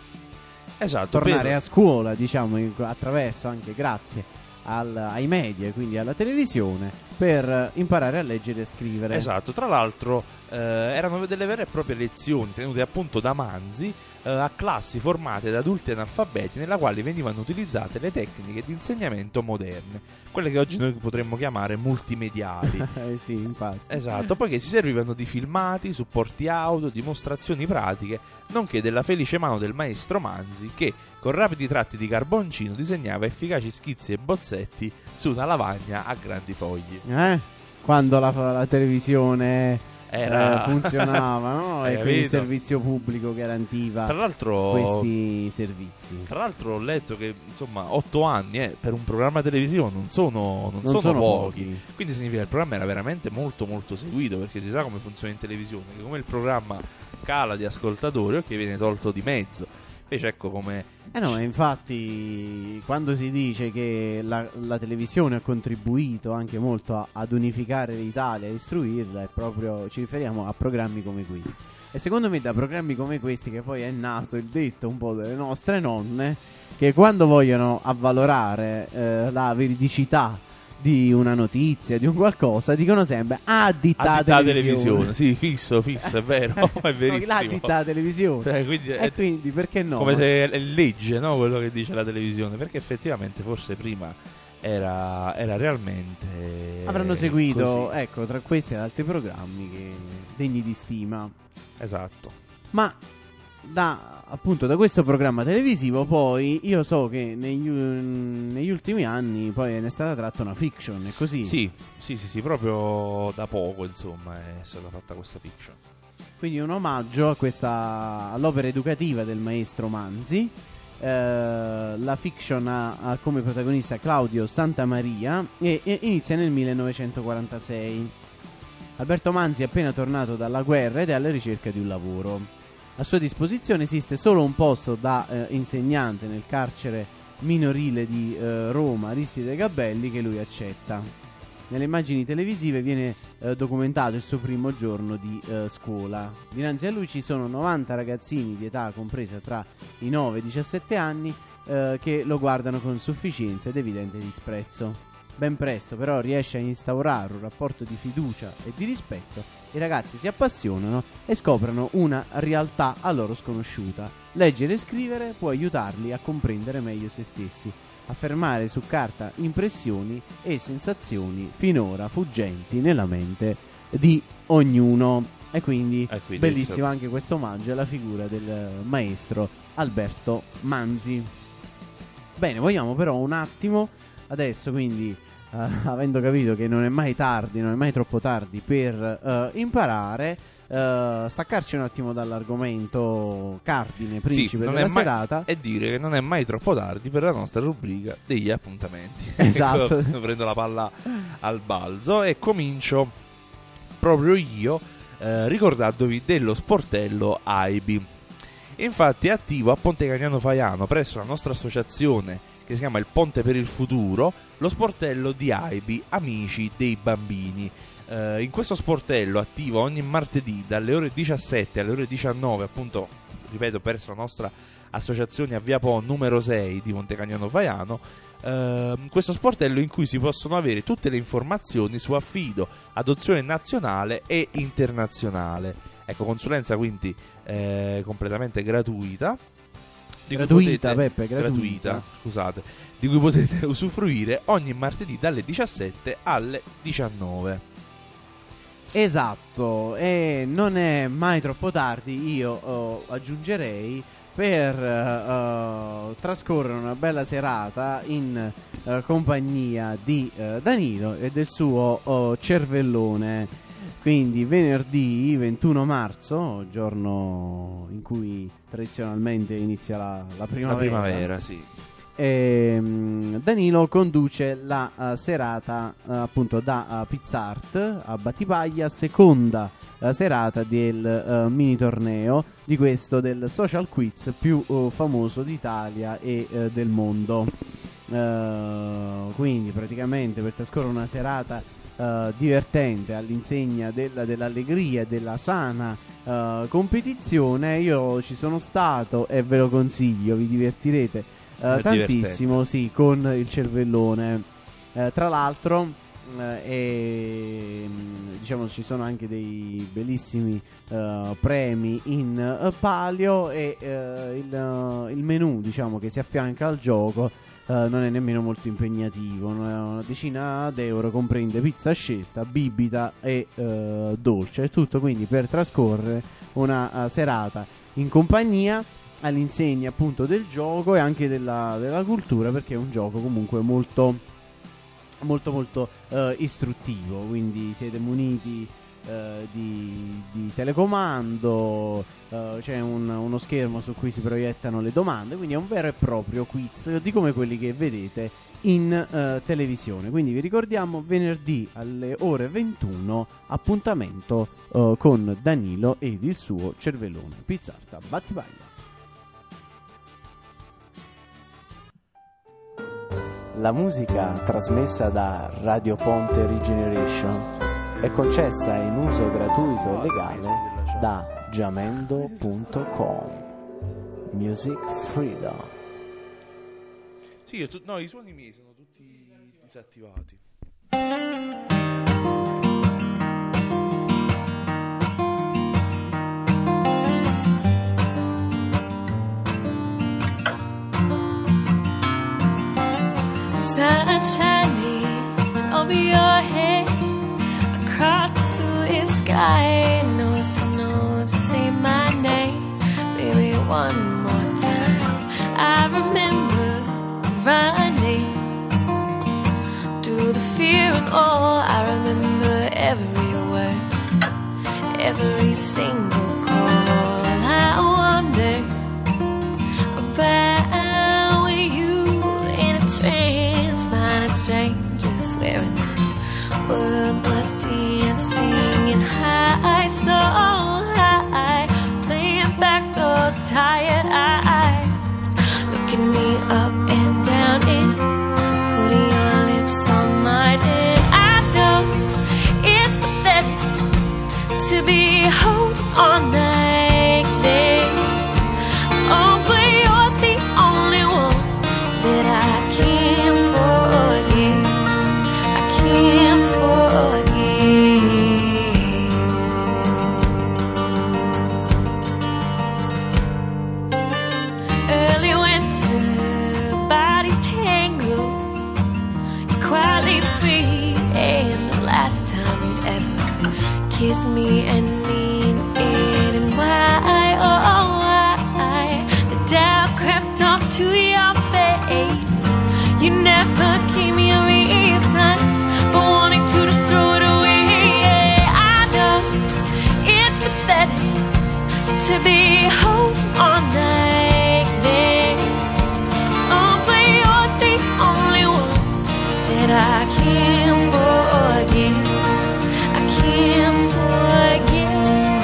Esatto, tornare per- a scuola, diciamo, in- attraverso anche grazie al- ai media e quindi alla televisione, per imparare a leggere e scrivere. Esatto, tra l'altro eh, erano delle vere e proprie lezioni tenute appunto da Manzi eh, a classi formate da adulti analfabeti, nella quale venivano utilizzate le tecniche di insegnamento moderne, quelle che oggi noi potremmo chiamare multimediali. Eh sì, infatti. Esatto, poiché si servivano di filmati, supporti audio, dimostrazioni pratiche, nonché della felice mano del maestro Manzi, che con rapidi tratti di carboncino disegnava efficaci schizzi e bozzetti su una lavagna a grandi fogli. Eh? Quando la, la televisione Era- eh, funzionava, no? Hai E quindi il capito? servizio pubblico garantiva Tra l'altro, questi servizi. tra l'altro ho letto che insomma otto anni eh, per un programma televisivo non sono, non Non sono sono pochi. pochi. Quindi significa che il programma era veramente molto molto seguito, perché si sa come funziona in televisione, che come il programma cala di ascoltatori, ok, viene tolto di mezzo. Invece ecco come Eh no, e infatti quando si dice che la, la televisione ha contribuito anche molto a- ad unificare l'Italia e istruirla, è proprio, ci riferiamo a programmi come questi. E secondo me da programmi come questi che poi è nato il detto un po' delle nostre nonne, che quando vogliono avvalorare eh, la veridicità di una notizia, di un qualcosa, dicono sempre ah, ditta additata televisione. televisione. Sì, fisso, fisso, è vero, è verissimo. La ditta televisione. Cioè, quindi è E quindi perché no? come se è legge, no, quello che dice la televisione, perché effettivamente forse prima era, era realmente avranno seguito, così. ecco, tra questi e altri programmi che degni di stima. Esatto. Ma da appunto da questo programma televisivo poi io so che negli, u- negli ultimi anni poi ne è stata tratta una fiction, è così? Sì, sì, sì, sì, proprio da poco, insomma, è stata fatta questa fiction. Quindi un omaggio a questa, all'opera educativa del maestro Manzi. Eh, la fiction ha, ha come protagonista Claudio Santamaria e, e inizia nel millenovecentoquarantasei. Alberto Manzi è appena tornato dalla guerra ed è alla ricerca di un lavoro. A sua disposizione esiste solo un posto da eh, insegnante nel carcere minorile di eh, Roma, Aristide Gabelli, che lui accetta. Nelle immagini televisive viene eh, documentato il suo primo giorno di eh, scuola. Dinanzi a lui ci sono novanta ragazzini di età compresa tra i nove e i diciassette anni eh, che lo guardano con sufficienza ed evidente disprezzo. Ben presto però riesce a instaurare un rapporto di fiducia e di rispetto. I ragazzi si appassionano e scoprono una realtà a loro sconosciuta. Leggere e scrivere può aiutarli a comprendere meglio se stessi, a fermare su carta impressioni e sensazioni finora fuggenti nella mente di ognuno. E quindi E quindi bellissimo anche questo omaggio alla figura del maestro Alberto Manzi. Bene, vogliamo però un attimo adesso, quindi uh, avendo capito che non è mai tardi, non è mai troppo tardi per uh, imparare, uh, staccarci un attimo dall'argomento cardine, principe non della è mai- serata. E dire che non è mai troppo tardi per la nostra rubrica degli appuntamenti. Esatto. Ecco, prendo la palla al balzo e comincio proprio io eh, ricordandovi dello sportello A I B I. Infatti è attivo a Ponte Cagnano Faiano presso la nostra associazione che si chiama il Ponte per il Futuro, lo sportello di A I B I Amici dei Bambini. Eh, in questo sportello, attivo ogni martedì dalle ore diciassette alle ore diciannove, appunto ripeto, presso la nostra associazione a Via Po numero sei di Montecagnano Faiano. Uh, questo sportello in cui si possono avere tutte le informazioni su affido, adozione nazionale e internazionale. Ecco, consulenza quindi eh, completamente gratuita. Di Gratuita, potete, Peppe, gratuita. gratuita, scusate, di cui potete usufruire ogni martedì dalle diciassette alle diciannove. Esatto, e non è mai troppo tardi, io oh, aggiungerei, per uh, trascorrere una bella serata in uh, compagnia di uh, Danilo e del suo uh, cervellone. Quindi venerdì ventuno marzo, giorno in cui tradizionalmente inizia la, la primavera, La primavera, sì. E, um, Danilo conduce la uh, serata uh, appunto da uh, Pizzart a Battipaglia, seconda uh, serata del uh, mini torneo di questo, del social quiz più uh, famoso d'Italia e uh, del mondo. Uh, quindi praticamente per trascorrere una serata Uh, divertente all'insegna della, dell'allegria e della sana uh, competizione, io ci sono stato e ve lo consiglio, vi divertirete uh, tantissimo, sì, con il cervellone. Uh, tra l'altro uh, e, diciamo ci sono anche dei bellissimi uh, premi in uh, palio e uh, il, uh, il menù, diciamo, che si affianca al gioco Uh, non è nemmeno molto impegnativo, una decina d'euro, comprende pizza a scelta, bibita e uh, dolce, è tutto quindi per trascorrere una uh, serata in compagnia all'insegna appunto del gioco e anche della, della cultura, perché è un gioco comunque molto molto molto uh, istruttivo, quindi siete muniti Uh, di, di telecomando, uh, c'è un, uno schermo su cui si proiettano le domande, quindi è un vero e proprio quiz di come quelli che vedete in uh, televisione. Quindi vi ricordiamo, venerdì alle ore ventuno, appuntamento uh, con Danilo ed il suo cervellone. Pizzarta Battipaglia. La musica trasmessa da Radio Ponte Regeneration è concessa in uso gratuito e legale da jamendo punto com. Music Freedom. Sì, io tu- no, i suoni miei sono tutti disattivati. Sun shining over your head, across the blue sky, nose to nose to say my name, baby, one more time. I remember running through the fear and all. I remember every word, every single call. I wonder about you in a trance, finding strangers swearing the world was dancing high, so high, playing back those tired eyes, looking me up and down and putting your lips on mine. And I know it's pathetic to be holding on like this. Oh, but you're the only one that I can't forget. I can't forget. Early winter, body tangled, you quietly breathe, and the last time you'd ever kiss me and mean it. And why, oh, why, the doubt crept off to your face. You never gave me a reason for wanting to just throw it away. I know it's pathetic to be holding on like this. Oh, but you're the only one that I can't forget. I can't forget.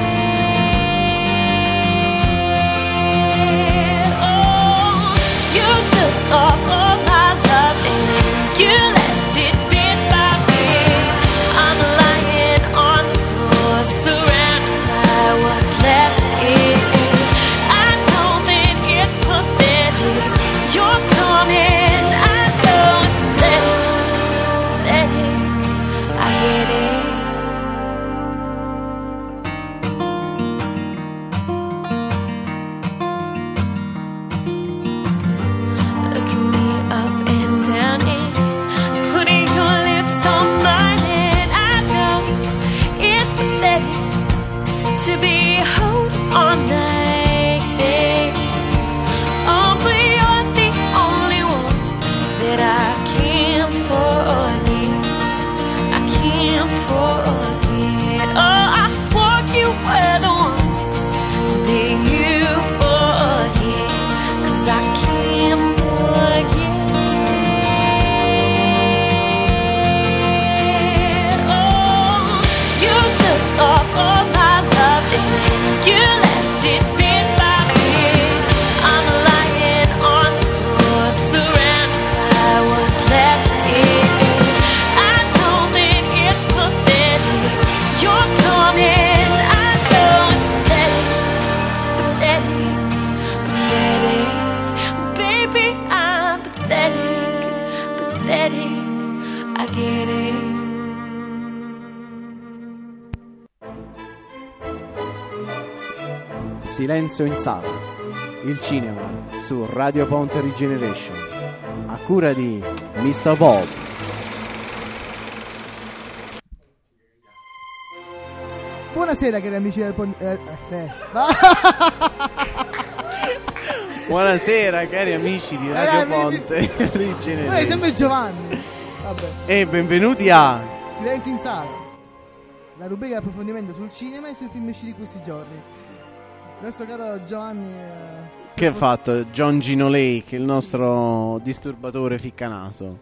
Oh, you shook off all my love and you left it bit by bit. I'm lying on the floor, surrounded by what's left. I pensieri. Silenzio in sala, il cinema su Radio Ponte Regeneration, a cura di mister Bob. Buonasera cari amici del Ponte... Eh, eh. Buonasera cari amici di Radio Eh, mi- Ponte Eh, Regeneration. sempre Giovanni. Vabbè. E benvenuti a Silenzio in sala, la rubrica di approfondimento sul cinema e sui film usciti questi giorni. Il nostro caro Giovanni eh, Che ha fatto John Gino Lake, il nostro disturbatore ficcanaso.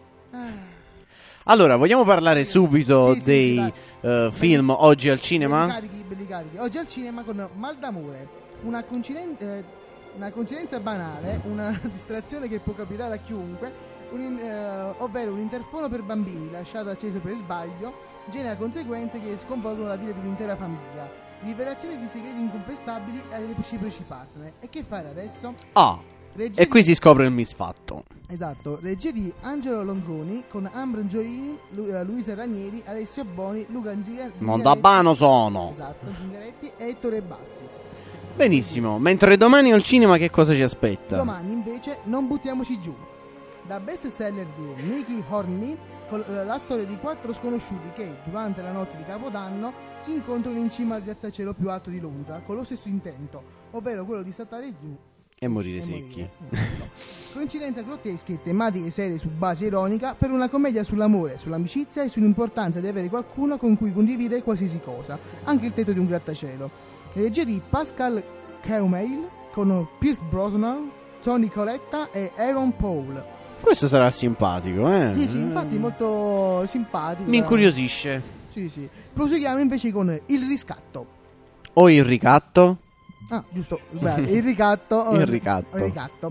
Allora, vogliamo parlare subito Sì, sì, dei sì, eh, film oggi al cinema? belli carichi, belli carichi. Oggi al cinema con Mal d'amore, una, coinciden- eh, una coincidenza banale, una distrazione che può capitare a chiunque, un in- eh, ovvero un interfono per bambini lasciato acceso per sbaglio, genera conseguenze che sconvolgono la vita di un'intera famiglia. Rivelazione di segreti inconfessabili ai reciproci partner. E che fare adesso? Ah, Regia e qui di- si scopre il misfatto. Esatto, regia di Angelo Longoni con Ambro Gioini, Lu- eh, Luisa Ranieri, Alessio Boni, Luca Zinga- Mondabano sono. Esatto, Zingaretti e Ettore Bassi. Benissimo, mentre domani al cinema che cosa ci aspetta? Domani invece non buttiamoci giù. Da best seller di Nicky Hornby, con eh, la storia di quattro sconosciuti che, durante la notte di Capodanno, si incontrano in cima al grattacielo più alto di Londra, con lo stesso intento, ovvero quello di saltare giù E morire e secchi. morire. Coincidenze grottesche e tematiche serie su base ironica per una commedia sull'amore, sull'amicizia e sull'importanza di avere qualcuno con cui condividere qualsiasi cosa, anche il tetto di un grattacielo. Regia di Pascal Quaumail con Pierce Brosnan, Tony Coletta e Aaron Paul. Questo sarà simpatico, eh? Sì, sì, infatti molto simpatico. Mi incuriosisce. Sì, sì. Proseguiamo invece con Il riscatto. O il ricatto? Ah, giusto, guarda, il ricatto. Il ricatto. Il ricatto.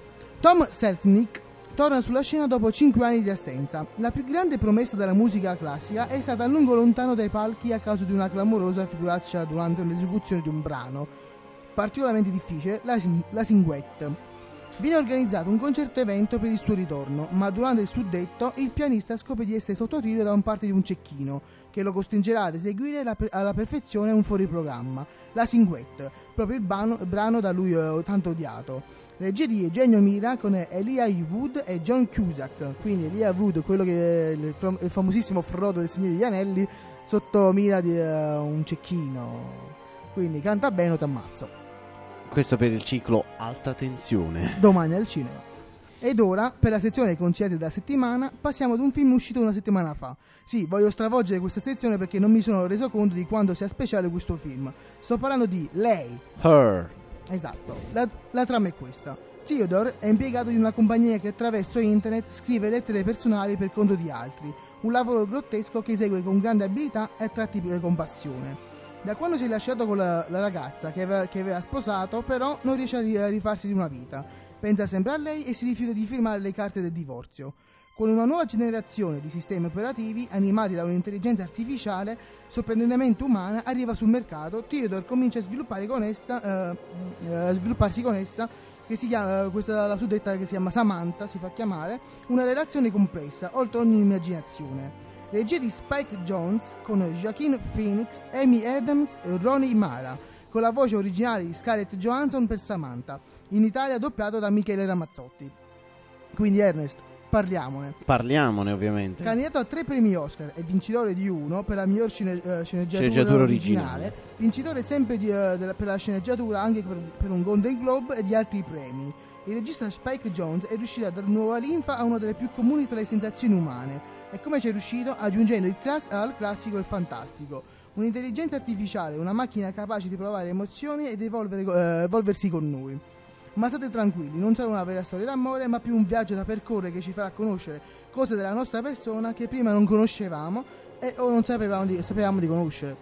Tom Selznick torna sulla scena dopo cinque anni di assenza. La più grande promessa della musica classica è stata a lungo lontano dai palchi a causa di una clamorosa figuraccia durante l'esecuzione di un brano particolarmente difficile, la, sing- la Singuette. Viene organizzato un concerto evento per il suo ritorno, ma durante il suddetto il pianista scopre di essere sotto tiro da un parte di un cecchino che lo costringerà ad eseguire la per- alla perfezione un fuoriprogramma, la Singuette, proprio il brano, brano da lui eh, tanto odiato. Regia di Eugenio Mira con Elijah Wood e John Cusack, quindi Elijah Wood, quello che è il, fam- il famosissimo Frodo del Signore degli Anelli, sotto mira di uh, un cecchino, quindi canta bene o t'ammazzo. Questo per il ciclo Alta Tensione. Domani al cinema. Ed ora, per la sezione dei concerti della settimana, passiamo ad un film uscito una settimana fa. Sì, voglio stravolgere questa sezione perché non mi sono reso conto di quanto sia speciale questo film. Sto parlando di Lei. Her. Esatto, la, la trama è questa. Theodore è impiegato di una compagnia che attraverso internet scrive lettere personali per conto di altri. Un lavoro grottesco che esegue con grande abilità e a tratti con passione. Da quando si è lasciato con la, la ragazza che aveva, che aveva sposato, però non riesce a, ri- a rifarsi di una vita. Pensa sempre a lei e si rifiuta di firmare le carte del divorzio. Con una nuova generazione di sistemi operativi animati da un'intelligenza artificiale sorprendentemente umana arriva sul mercato, Theodore comincia a sviluppare con essa, eh, eh, a svilupparsi con essa, che si chiama, questa la suddetta che si chiama Samantha, si fa chiamare, una relazione complessa, oltre ogni immaginazione. Regia di Spike Jonze con Joaquin Phoenix, Amy Adams e Rooney Mara, con la voce originale di Scarlett Johansson per Samantha, in Italia doppiato da Michele Ramazzotti. Quindi Ernest, parliamone. Parliamone ovviamente. Candidato a tre premi Oscar e vincitore di uno per la miglior scene- eh, sceneggiatura, Sceneggiatura originale, originale. vincitore sempre di, eh, della- per la sceneggiatura anche per, per un Golden Globe e di altri premi. Il regista Spike Jonze è riuscito a dare nuova linfa a una delle più comuni tra le sensazioni umane. E come ci è riuscito? Aggiungendo il class- al classico il fantastico. Un'intelligenza artificiale, una macchina capace di provare emozioni ed evolvere, eh, evolversi con noi. Ma state tranquilli, non sarà una vera storia d'amore, ma più un viaggio da percorrere che ci farà conoscere cose della nostra persona che prima non conoscevamo e o non sapevamo di, sapevamo di conoscere.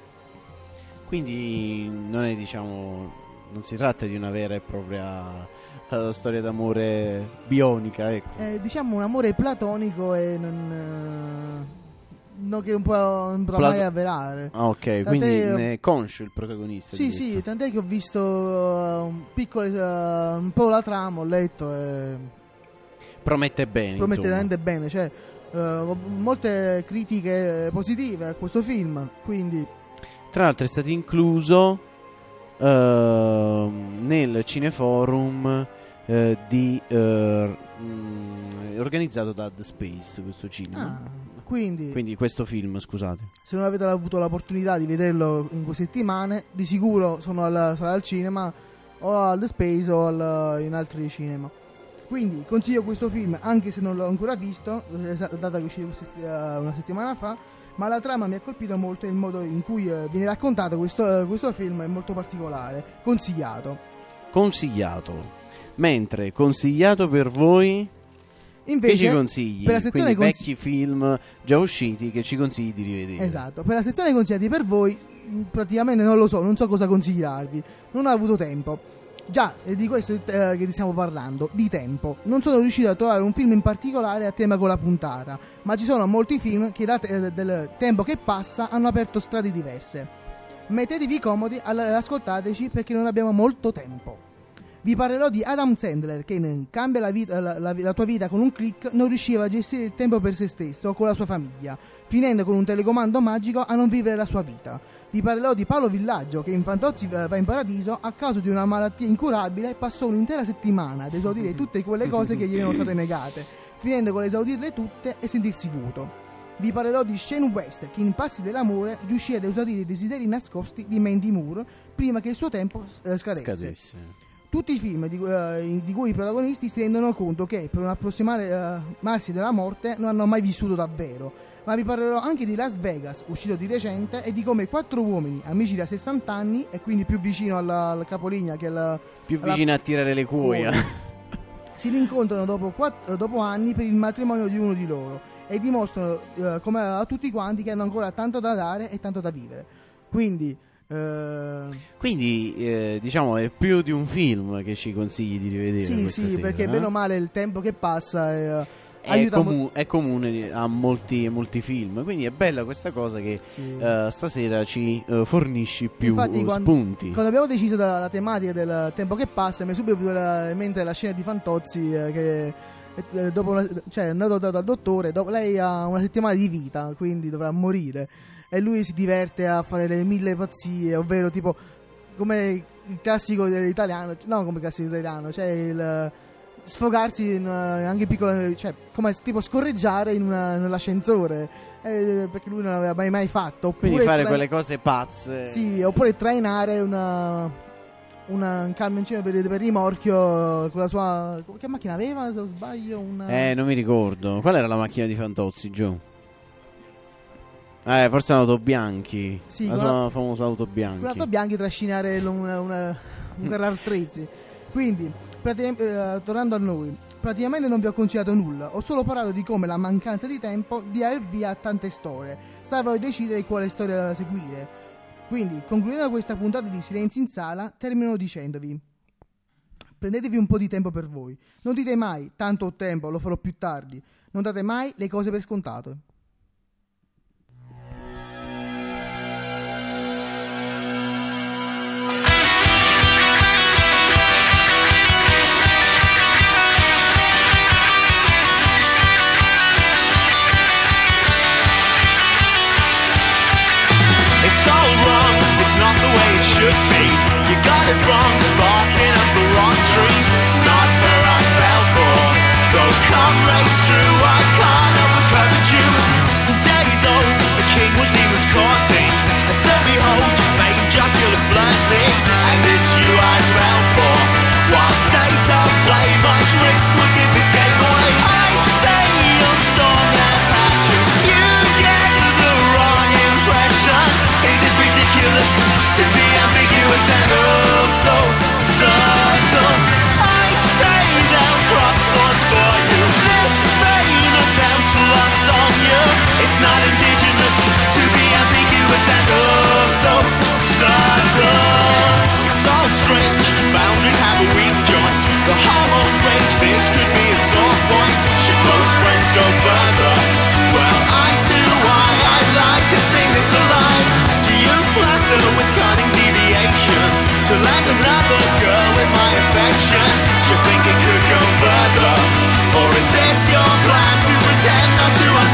Quindi non è, diciamo, non si tratta di una vera e propria uh, storia d'amore bionica, ecco. Eh, diciamo un amore platonico e non, eh, no, che non può, non potrà Plato- mai avverare. Ah, ok, Tant'è- quindi ne è conscio il protagonista. Sì, di sì, questo. tant'è che ho visto uh, un piccolo, uh, un po' la trama, ho letto e Promette bene, promette insomma. veramente bene. Cioè, eh, molte critiche positive a questo film, quindi tra l'altro è stato incluso uh, nel Cineforum uh, di, uh, mh, organizzato da The Space, questo cinema. Ah, quindi, quindi questo film, scusate. Se non avete avuto l'opportunità di vederlo in queste settimane, di sicuro sono al, sarà al cinema o al The Space o al, in altri cinema. Quindi consiglio questo film anche se non l'ho ancora visto, data che è uscito una settimana fa, ma la trama mi ha colpito molto e il modo in cui eh, viene raccontato questo, eh, questo film è molto particolare. Consigliato. Consigliato. Mentre consigliato per voi, invece, che ci consigli? Per la sezione Quindi consigli- vecchi film già usciti che ci consigli di rivedere. Esatto, per la sezione consigliati per voi praticamente non lo so, non so cosa consigliarvi, non ho avuto tempo. Già, è di questo eh, che ti stiamo parlando, di tempo. Non sono riuscito a trovare un film in particolare a tema con la puntata, ma ci sono molti film che da te- del tempo che passa hanno aperto strade diverse. Mettetevi comodi ad ascoltateci perché non abbiamo molto tempo. Vi parlerò di Adam Sandler che in Cambia la, vita, la, la, la tua vita con un click non riusciva a gestire il tempo per se stesso o con la sua famiglia, finendo con un telecomando magico a non vivere la sua vita. Vi parlerò di Paolo Villaggio che in Fantozzi va in paradiso a causa di una malattia incurabile passò un'intera settimana ad esaudire tutte quelle cose che gli erano state negate, finendo con l'esaudirle tutte e sentirsi vuoto. Vi parlerò di Shane West che in Passi dell'amore riuscì ad esaudire i desideri nascosti di Mandy Moore prima che il suo tempo eh, scadesse. Scadesse. Tutti i film di, uh, di cui i protagonisti si rendono conto che per un approssimarsi uh, della morte non hanno mai vissuto davvero. Ma vi parlerò anche di Las Vegas, uscito di recente, e di come quattro uomini, amici da sessanta anni e quindi più vicino alla, alla capolinea che alla... Più alla, vicino a tirare le cuoia. si rincontrano dopo, quattro, dopo anni per il matrimonio di uno di loro e dimostrano uh, come a tutti quanti che hanno ancora tanto da dare e tanto da vivere. Quindi... Uh, Quindi eh, diciamo è più di un film che ci consigli di rivedere. sì sì sera, perché eh? bene o male il tempo che passa eh, è, aiuta comu- mo- è comune a molti, molti film, quindi è bella questa cosa che sì. uh, stasera ci uh, fornisci più Infatti, uh, quando, spunti. quando abbiamo deciso la, la tematica del tempo che passa mi è subito venuta in mente la scena di Fantozzi eh, che eh, dopo una, cioè è andato da- dal dottore, dopo, lei ha una settimana di vita quindi dovrà morire e lui si diverte a fare le mille pazzie, ovvero tipo come il classico italiano, no come il classico italiano, cioè il sfogarsi in, anche in piccole, cioè come tipo scorreggiare in, una, nell'ascensore, eh, perché lui non aveva mai mai fatto. Oppure Quindi fare tra- quelle cose pazze. Sì, oppure trainare una, una un camioncino per, per rimorchio con la sua, che macchina aveva se non sbaglio? Una... Eh, non mi ricordo. Qual era la macchina di Fantozzi, Gio? Eh, forse l'auto Bianchi. Sì, la quella- sua famosa auto Bianchi. Con l'auto bianchi trascinare lo- una, una, un carro attrezzi. Quindi, praticam- eh, tornando a noi, praticamente non vi ho consigliato nulla, ho solo parlato di come la mancanza di tempo dia il via a tante storie. Sta a voi decidere quale storia seguire. Quindi, concludendo questa puntata di Silenzi in Sala, termino dicendovi: prendetevi un po' di tempo per voi. Non dite mai, tanto ho tempo, lo farò più tardi. Non date mai le cose per scontato. It's all wrong, it's not the way it should be. You got it wrong, barking up the wrong tree. It's not her I fell for, though comrades true, I can't help but covet you. Days old, the king what he was courting, and so behold, your fame Dracula flirting. And it's you I fell for, while state of play, much risk would give this game away. I say you're strong and passion, you get the wrong impression. Is it ridiculous to be ambiguous and oh so subtle? I say they'll cross swords for you. This vain attempt lost on you. It's not indigenous to be ambiguous and oh so subtle. It's all strange, the boundaries have a weak joint. The hormones rage, this could be a sore point. Should close friends go further? Well, I too, I, I'd like to sing this alive. Do you flatter with cunning deviation to land another girl with my affection? Do you think it could go further? Or is this your plan to pretend not to understand?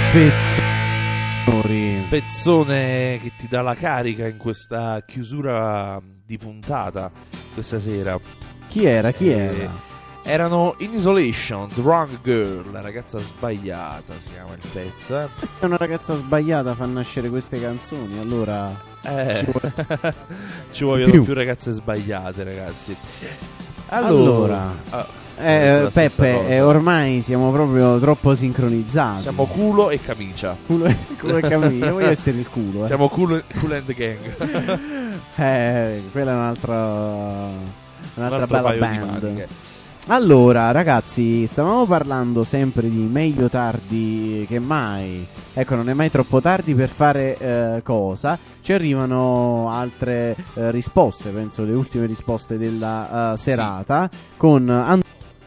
Pezzoni. Pezzone che ti dà la carica in questa chiusura di puntata questa sera. Chi era? Chi Eh, era? Erano In Isolation, The Wrong Girl, la ragazza sbagliata si chiama il pezzo. Eh, Questa è una ragazza sbagliata, fa nascere queste canzoni, allora Eh, ci vuole- ci vogliono più. più. ragazze sbagliate, ragazzi. Allora, ah, eh, la stessa Peppe, cosa. eh, ormai siamo proprio troppo sincronizzati. Siamo culo e camicia. culo e, culo e cammino. Io voglio essere il culo. Eh. Siamo culo, cool and gang. Eh, quella è un'altra, Un un'altra altro bella paio di band. maniche. Allora, ragazzi, stavamo parlando sempre di meglio tardi che mai. Ecco, non è mai troppo tardi per fare eh, cosa. Ci arrivano altre eh, risposte, penso le ultime risposte della eh, serata con And-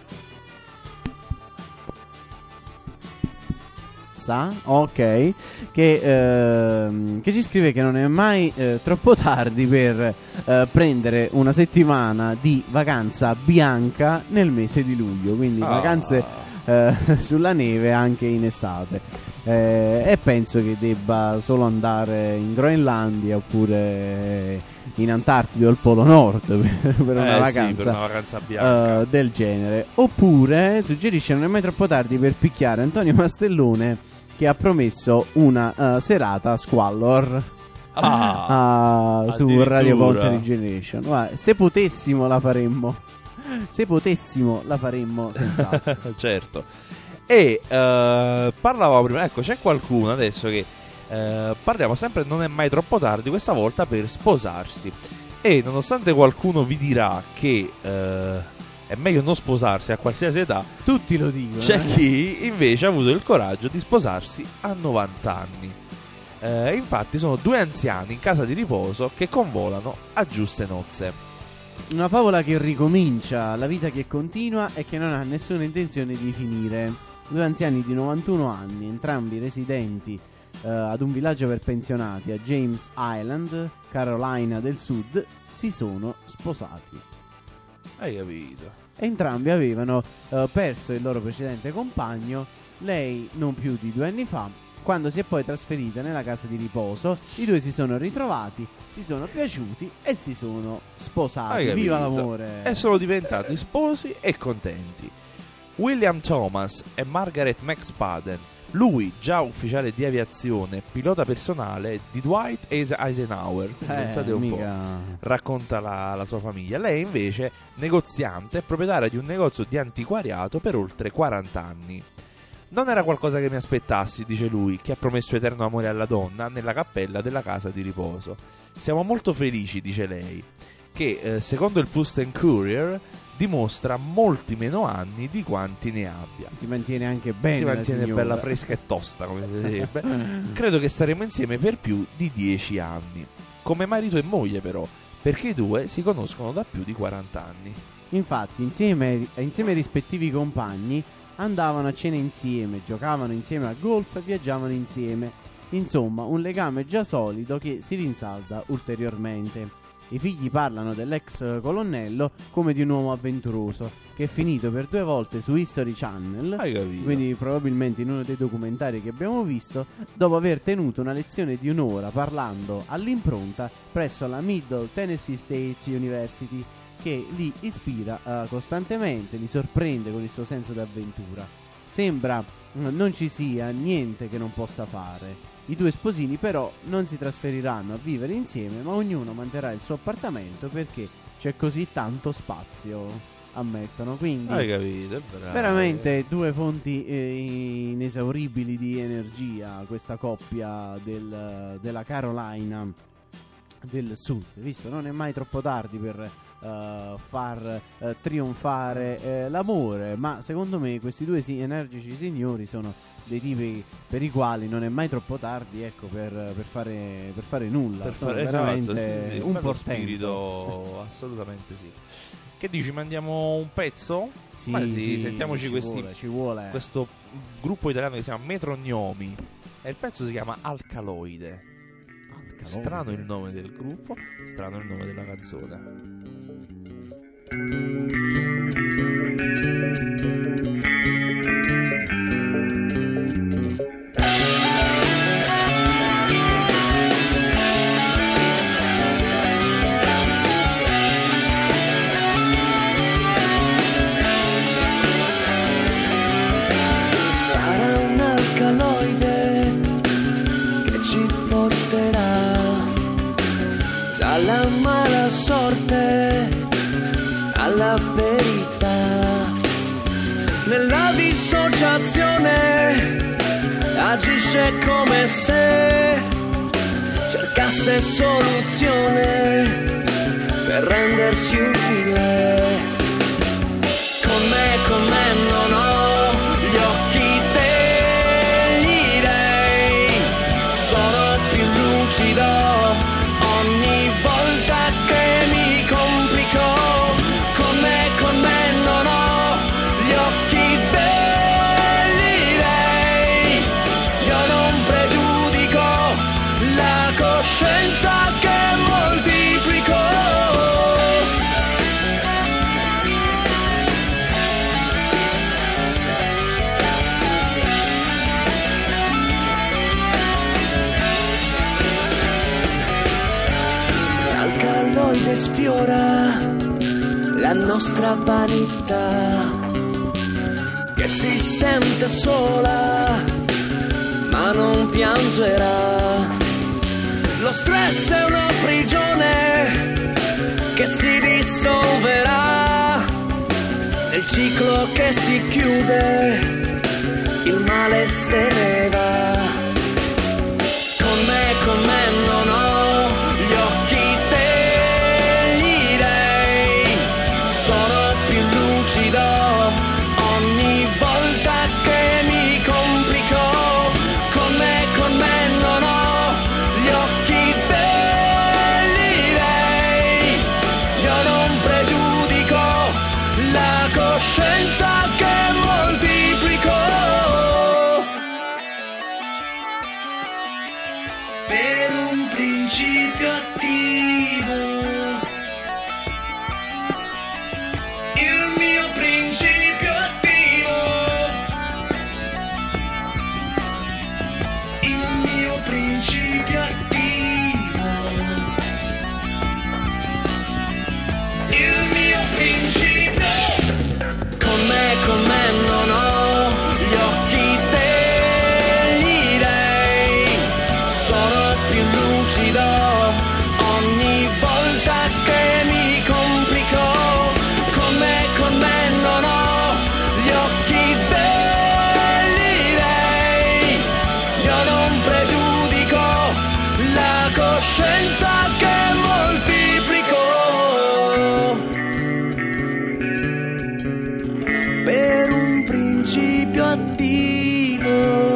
Sa, ok, che, ehm, che ci scrive che non è mai eh, troppo tardi per eh, prendere una settimana di vacanza bianca nel mese di luglio, quindi Ah. vacanze eh, sulla neve anche in estate. Eh, e penso che debba solo andare in Groenlandia oppure in Antartide o al Polo Nord per, per una Eh, vacanza. sì, per una vacanza bianca. eh, del genere. Oppure suggerisce non è mai troppo tardi per picchiare Antonio Mastellone, che ha promesso una eh, serata Squallor Ah, ah, su addirittura. Radio Ponte Regeneration. Guarda, se potessimo la faremmo. Se potessimo la faremmo senz'altro. certo. E eh, parlavamo prima, ecco, c'è qualcuno adesso che eh, parliamo sempre, non è mai troppo tardi, questa volta per sposarsi. E nonostante qualcuno vi dirà che eh, è meglio non sposarsi a qualsiasi età, Tutti lo dicono. c'è eh. chi invece ha avuto il coraggio di sposarsi a novanta anni. Eh, infatti sono due anziani in casa di riposo che convolano a giuste nozze. Una favola che ricomincia, la vita che continua e che non ha nessuna intenzione di finire. Due anziani di novantuno anni, entrambi residenti eh, ad un villaggio per pensionati a James Island, Carolina del Sud, si sono sposati. Hai capito? Entrambi avevano eh, perso il loro precedente compagno, lei non più di due anni fa. Quando si è poi trasferita nella casa di riposo, i due si sono ritrovati, si sono piaciuti e si sono sposati. Hai Viva capito? l'amore! E sono diventati sposi e contenti. William Thomas e Margaret McSpadden, lui già ufficiale di aviazione, pilota personale di Dwight Eis- Eisenhower, quindi Eh, pensate un mica. po', racconta la, la sua famiglia. Lei invece negoziante e proprietaria di un negozio di antiquariato per oltre quaranta anni. Non era qualcosa che mi aspettassi, dice lui, che ha promesso eterno amore alla donna nella cappella della casa di riposo. Siamo molto felici, dice lei, che eh, secondo il Post and Courier dimostra molti meno anni di quanti ne abbia. Si mantiene anche bene. Si la mantiene signora. bella fresca e tosta, come si direbbe. Credo che staremo insieme per più di dieci anni. Come marito e moglie, però, perché i due si conoscono da più di quaranta anni. Infatti, insieme, insieme ai rispettivi compagni, andavano a cena insieme, giocavano insieme a golf e viaggiavano insieme. Insomma, un legame già solido che si rinsalda ulteriormente. I figli parlano dell'ex colonnello come di un uomo avventuroso che è finito per due volte su History Channel, Hai capito? quindi probabilmente in uno dei documentari che abbiamo visto, dopo aver tenuto una lezione di un'ora parlando all'impronta presso la Middle Tennessee State University, che li ispira uh, costantemente, li sorprende con il suo senso d'avventura. Sembra uh, non ci sia niente che non possa fare. I due sposini però non si trasferiranno a vivere insieme, ma ognuno manterrà il suo appartamento perché c'è così tanto spazio, ammettono. Quindi Hai capito? Bravo. veramente due fonti eh, inesauribili di energia, questa coppia del, della Carolina del Sud. Visto, non è mai troppo tardi per uh, far uh, trionfare eh, l'amore, ma secondo me questi due si- energici signori sono dei tipi per i quali non è mai troppo tardi, ecco, per, per, fare, per fare nulla. Per Sono fare veramente esatto, sì, sì, un bello portento. spirito, assolutamente sì. Che dici, mandiamo un pezzo? Sì, Ma sì, sì, sentiamoci ci questi, vuole, ci vuole. questo gruppo italiano che si chiama Metrognomi e il pezzo si chiama Alcaloide. Strano il nome del gruppo, strano il nome della canzone. Thank sorte alla verità. Nella dissociazione agisce come se cercasse soluzione per rendersi utile. Con me, con me non ho gli occhi degli dei, sono più lucido ogni volta che mi complico. Con me, con me non ho gli occhi degli dei, io non pregiudico la coscienza che moltiplico. L'alcaloide sfiora la nostra vanità, che si sente sola ma non piangerà. Lo stress è una prigione che si dissolverà, nel ciclo che si chiude il male se ne va. Con me, con me non ho gli occhi degli dei, sono più lucido ogni volta che mi complico. Con me, con me non ho gli occhi degli dei, io non pregiudico la coscienza che moltiplico. Per un principio attivo, il mio principio attivo, il mio principio attivo, il mio principio. Con me, con me non ho gli occhi degli dei, sono più lucido ogni volta che mi complico. Con me, con me non ho gli occhi degli dei, io non pregiudico la coscienza che moltiplico. Per un principio attivo.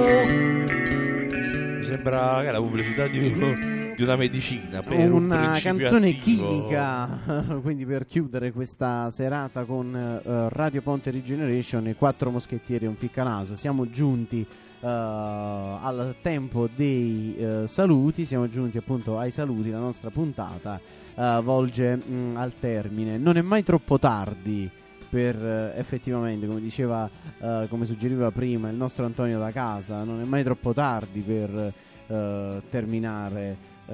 Mi sembra che è la pubblicità di, di una medicina per un una principio canzone attivo. chimica. Quindi per chiudere questa serata con eh, Radio Ponte Regeneration e Quattro Moschettieri e un Ficcanaso, siamo giunti eh, al tempo dei eh, saluti, siamo giunti appunto ai saluti. La nostra puntata eh, volge mh, al termine. Non è mai troppo tardi per eh, effettivamente, come diceva, eh, come suggeriva prima il nostro Antonio da casa, non è mai troppo tardi per eh, terminare eh,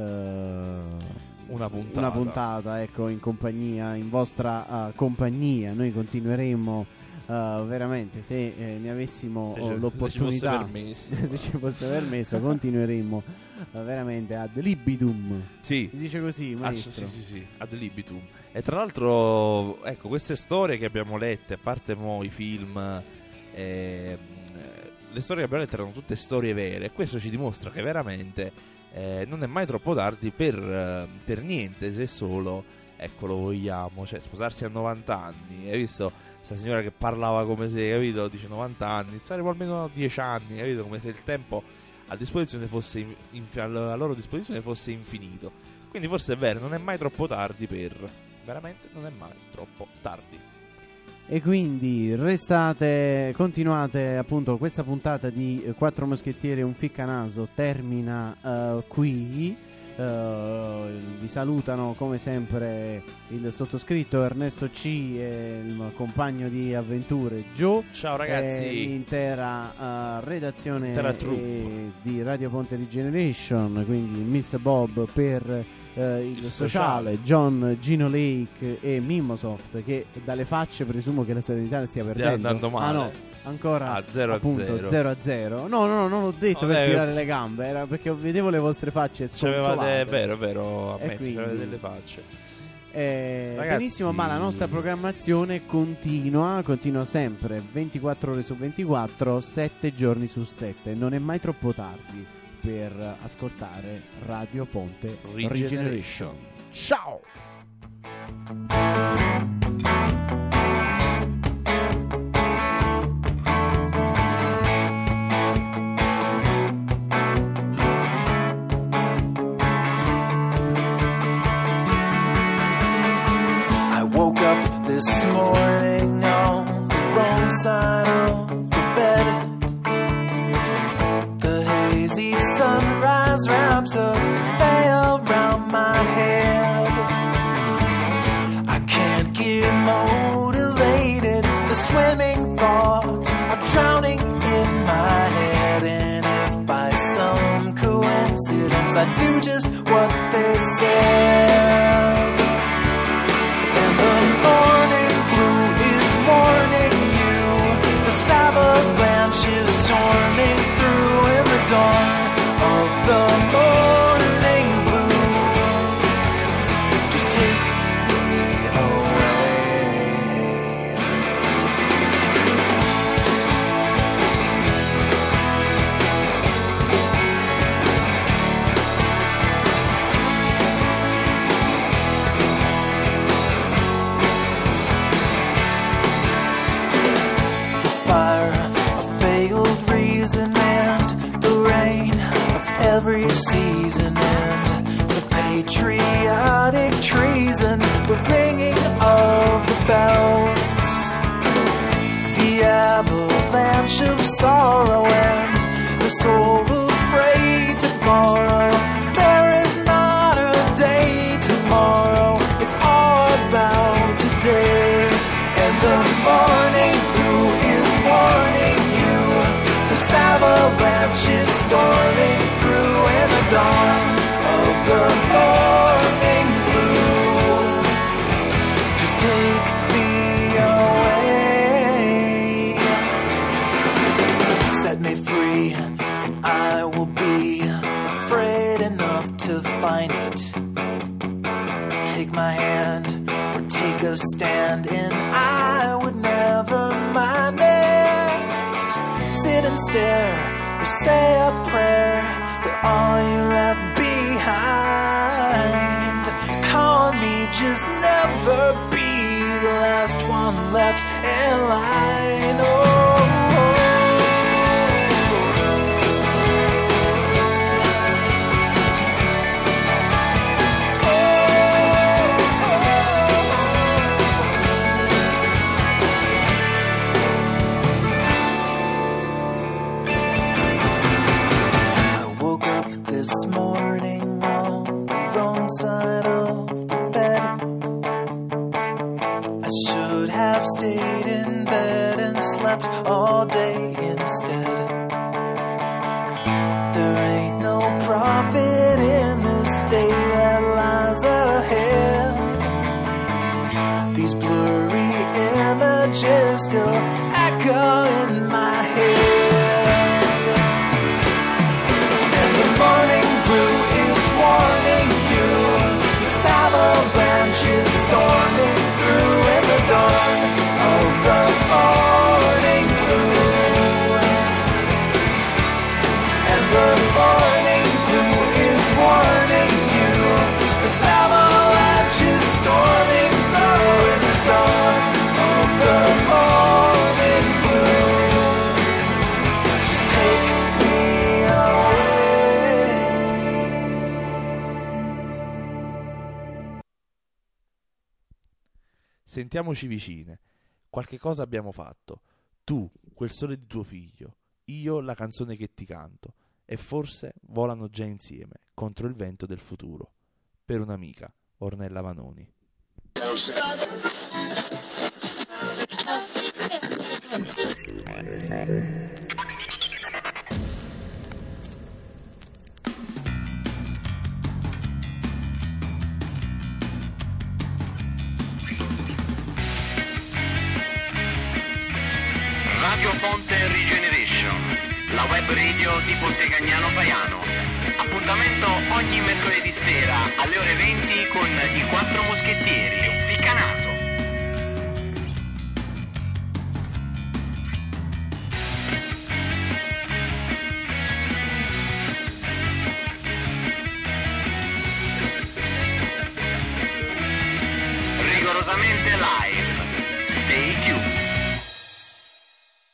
una puntata, una puntata ecco, in compagnia, in vostra uh, compagnia. Noi continueremo uh, veramente, se eh, ne avessimo Se oh, ci- l'opportunità, se ci fosse permesso. se ci fosse permesso, continueremo uh, veramente ad libitum. Sì. Si dice così, Ah, maestro? sì, sì, sì, ad libitum. E tra l'altro, ecco, queste storie che abbiamo letto, a parte mo i film, ehm, le storie che abbiamo letto erano tutte storie vere. E questo ci dimostra che veramente eh, non è mai troppo tardi per, eh, per niente, se solo, ecco, lo vogliamo. Cioè, sposarsi a novanta anni. Hai visto questa signora che parlava come se, capito, dice novanta anni, saremo almeno dieci anni, capito, come se il tempo a disposizione fosse in, in, alla loro disposizione fosse infinito. Quindi forse è vero, non è mai troppo tardi per... veramente non è mai troppo tardi. E quindi restate, continuate appunto. Questa puntata di eh, Quattro Moschettieri e un Ficcanaso termina uh, qui. Uh, vi salutano come sempre il sottoscritto Ernesto C e il compagno di avventure Joe. Ciao ragazzi. E l'intera uh, redazione Intera eh, di Radio Ponte Regeneration, quindi mister Bob per eh, il, Il sociale, sociale. John, Gino Lake e Mimosoft, che dalle facce presumo che la serenità stia Stia perdendo. andando male. Ah no, ancora Ah, zero a appunto zero. zero a zero. No, no, no, non l'ho detto No, per eh, tirare le gambe, era perché vedevo le vostre facce sconsolate. C'avevate, vero, vero, E ammetti, quindi- c'avevate delle facce. Eh, Ragazzi- benissimo, ma la nostra programmazione continua, continua sempre, ventiquattro ore su ventiquattro, sette giorni su sette. Non è mai troppo tardi per ascoltare Radio Ponte Regeneration. Ciao! I woke up this morning on the wrong side of the bed. The hazy sunrise wraps a veil around my head. I can't get motivated. The swimming thoughts are drowning in my head. And if by some coincidence I do just what they said, and the morning blue is warning you, this avalanche is storming through in the dawn of the morning blue. Just take me away. The fire of veiled reason and the rain of every season and the patriotic treason, the ringing of the bells, the avalanche of sorrow and the soul afraid to borrow. There is not a day tomorrow, it's all about today. And the morning blue is warning you, this avalanche is storming through in the dawn of the morning blue. Just take me away, set me free, and I will be afraid enough to find it. Take my hand or take a stand, and I would never mind it. Sit and stare or say a prayer for all you left behind. Colony just never be the last one left in line. Oh. This morning on the wrong side of the bed. I should have stayed in bed and slept all day instead. There ain't no profit in this day that lies ahead. These blurry images still echo in my head. Warning you, this avalanche is storming through in the dawn of the morning blue. And the morning blue is warning you, this avalanche is storming through in the dawn of the morning blue. Just take me away. Sentiamoci vicine. Qualche cosa abbiamo fatto. Tu, quel sole di tuo figlio. Io, la canzone che ti canto. E forse volano già insieme contro il vento del futuro. Per un'amica, Ornella Vanoni. Radio Ponte Regeneration, la web radio di Pontecagnano Paiano. Appuntamento ogni mercoledì sera alle ore venti con i quattro moschettieri. Ficcanaso.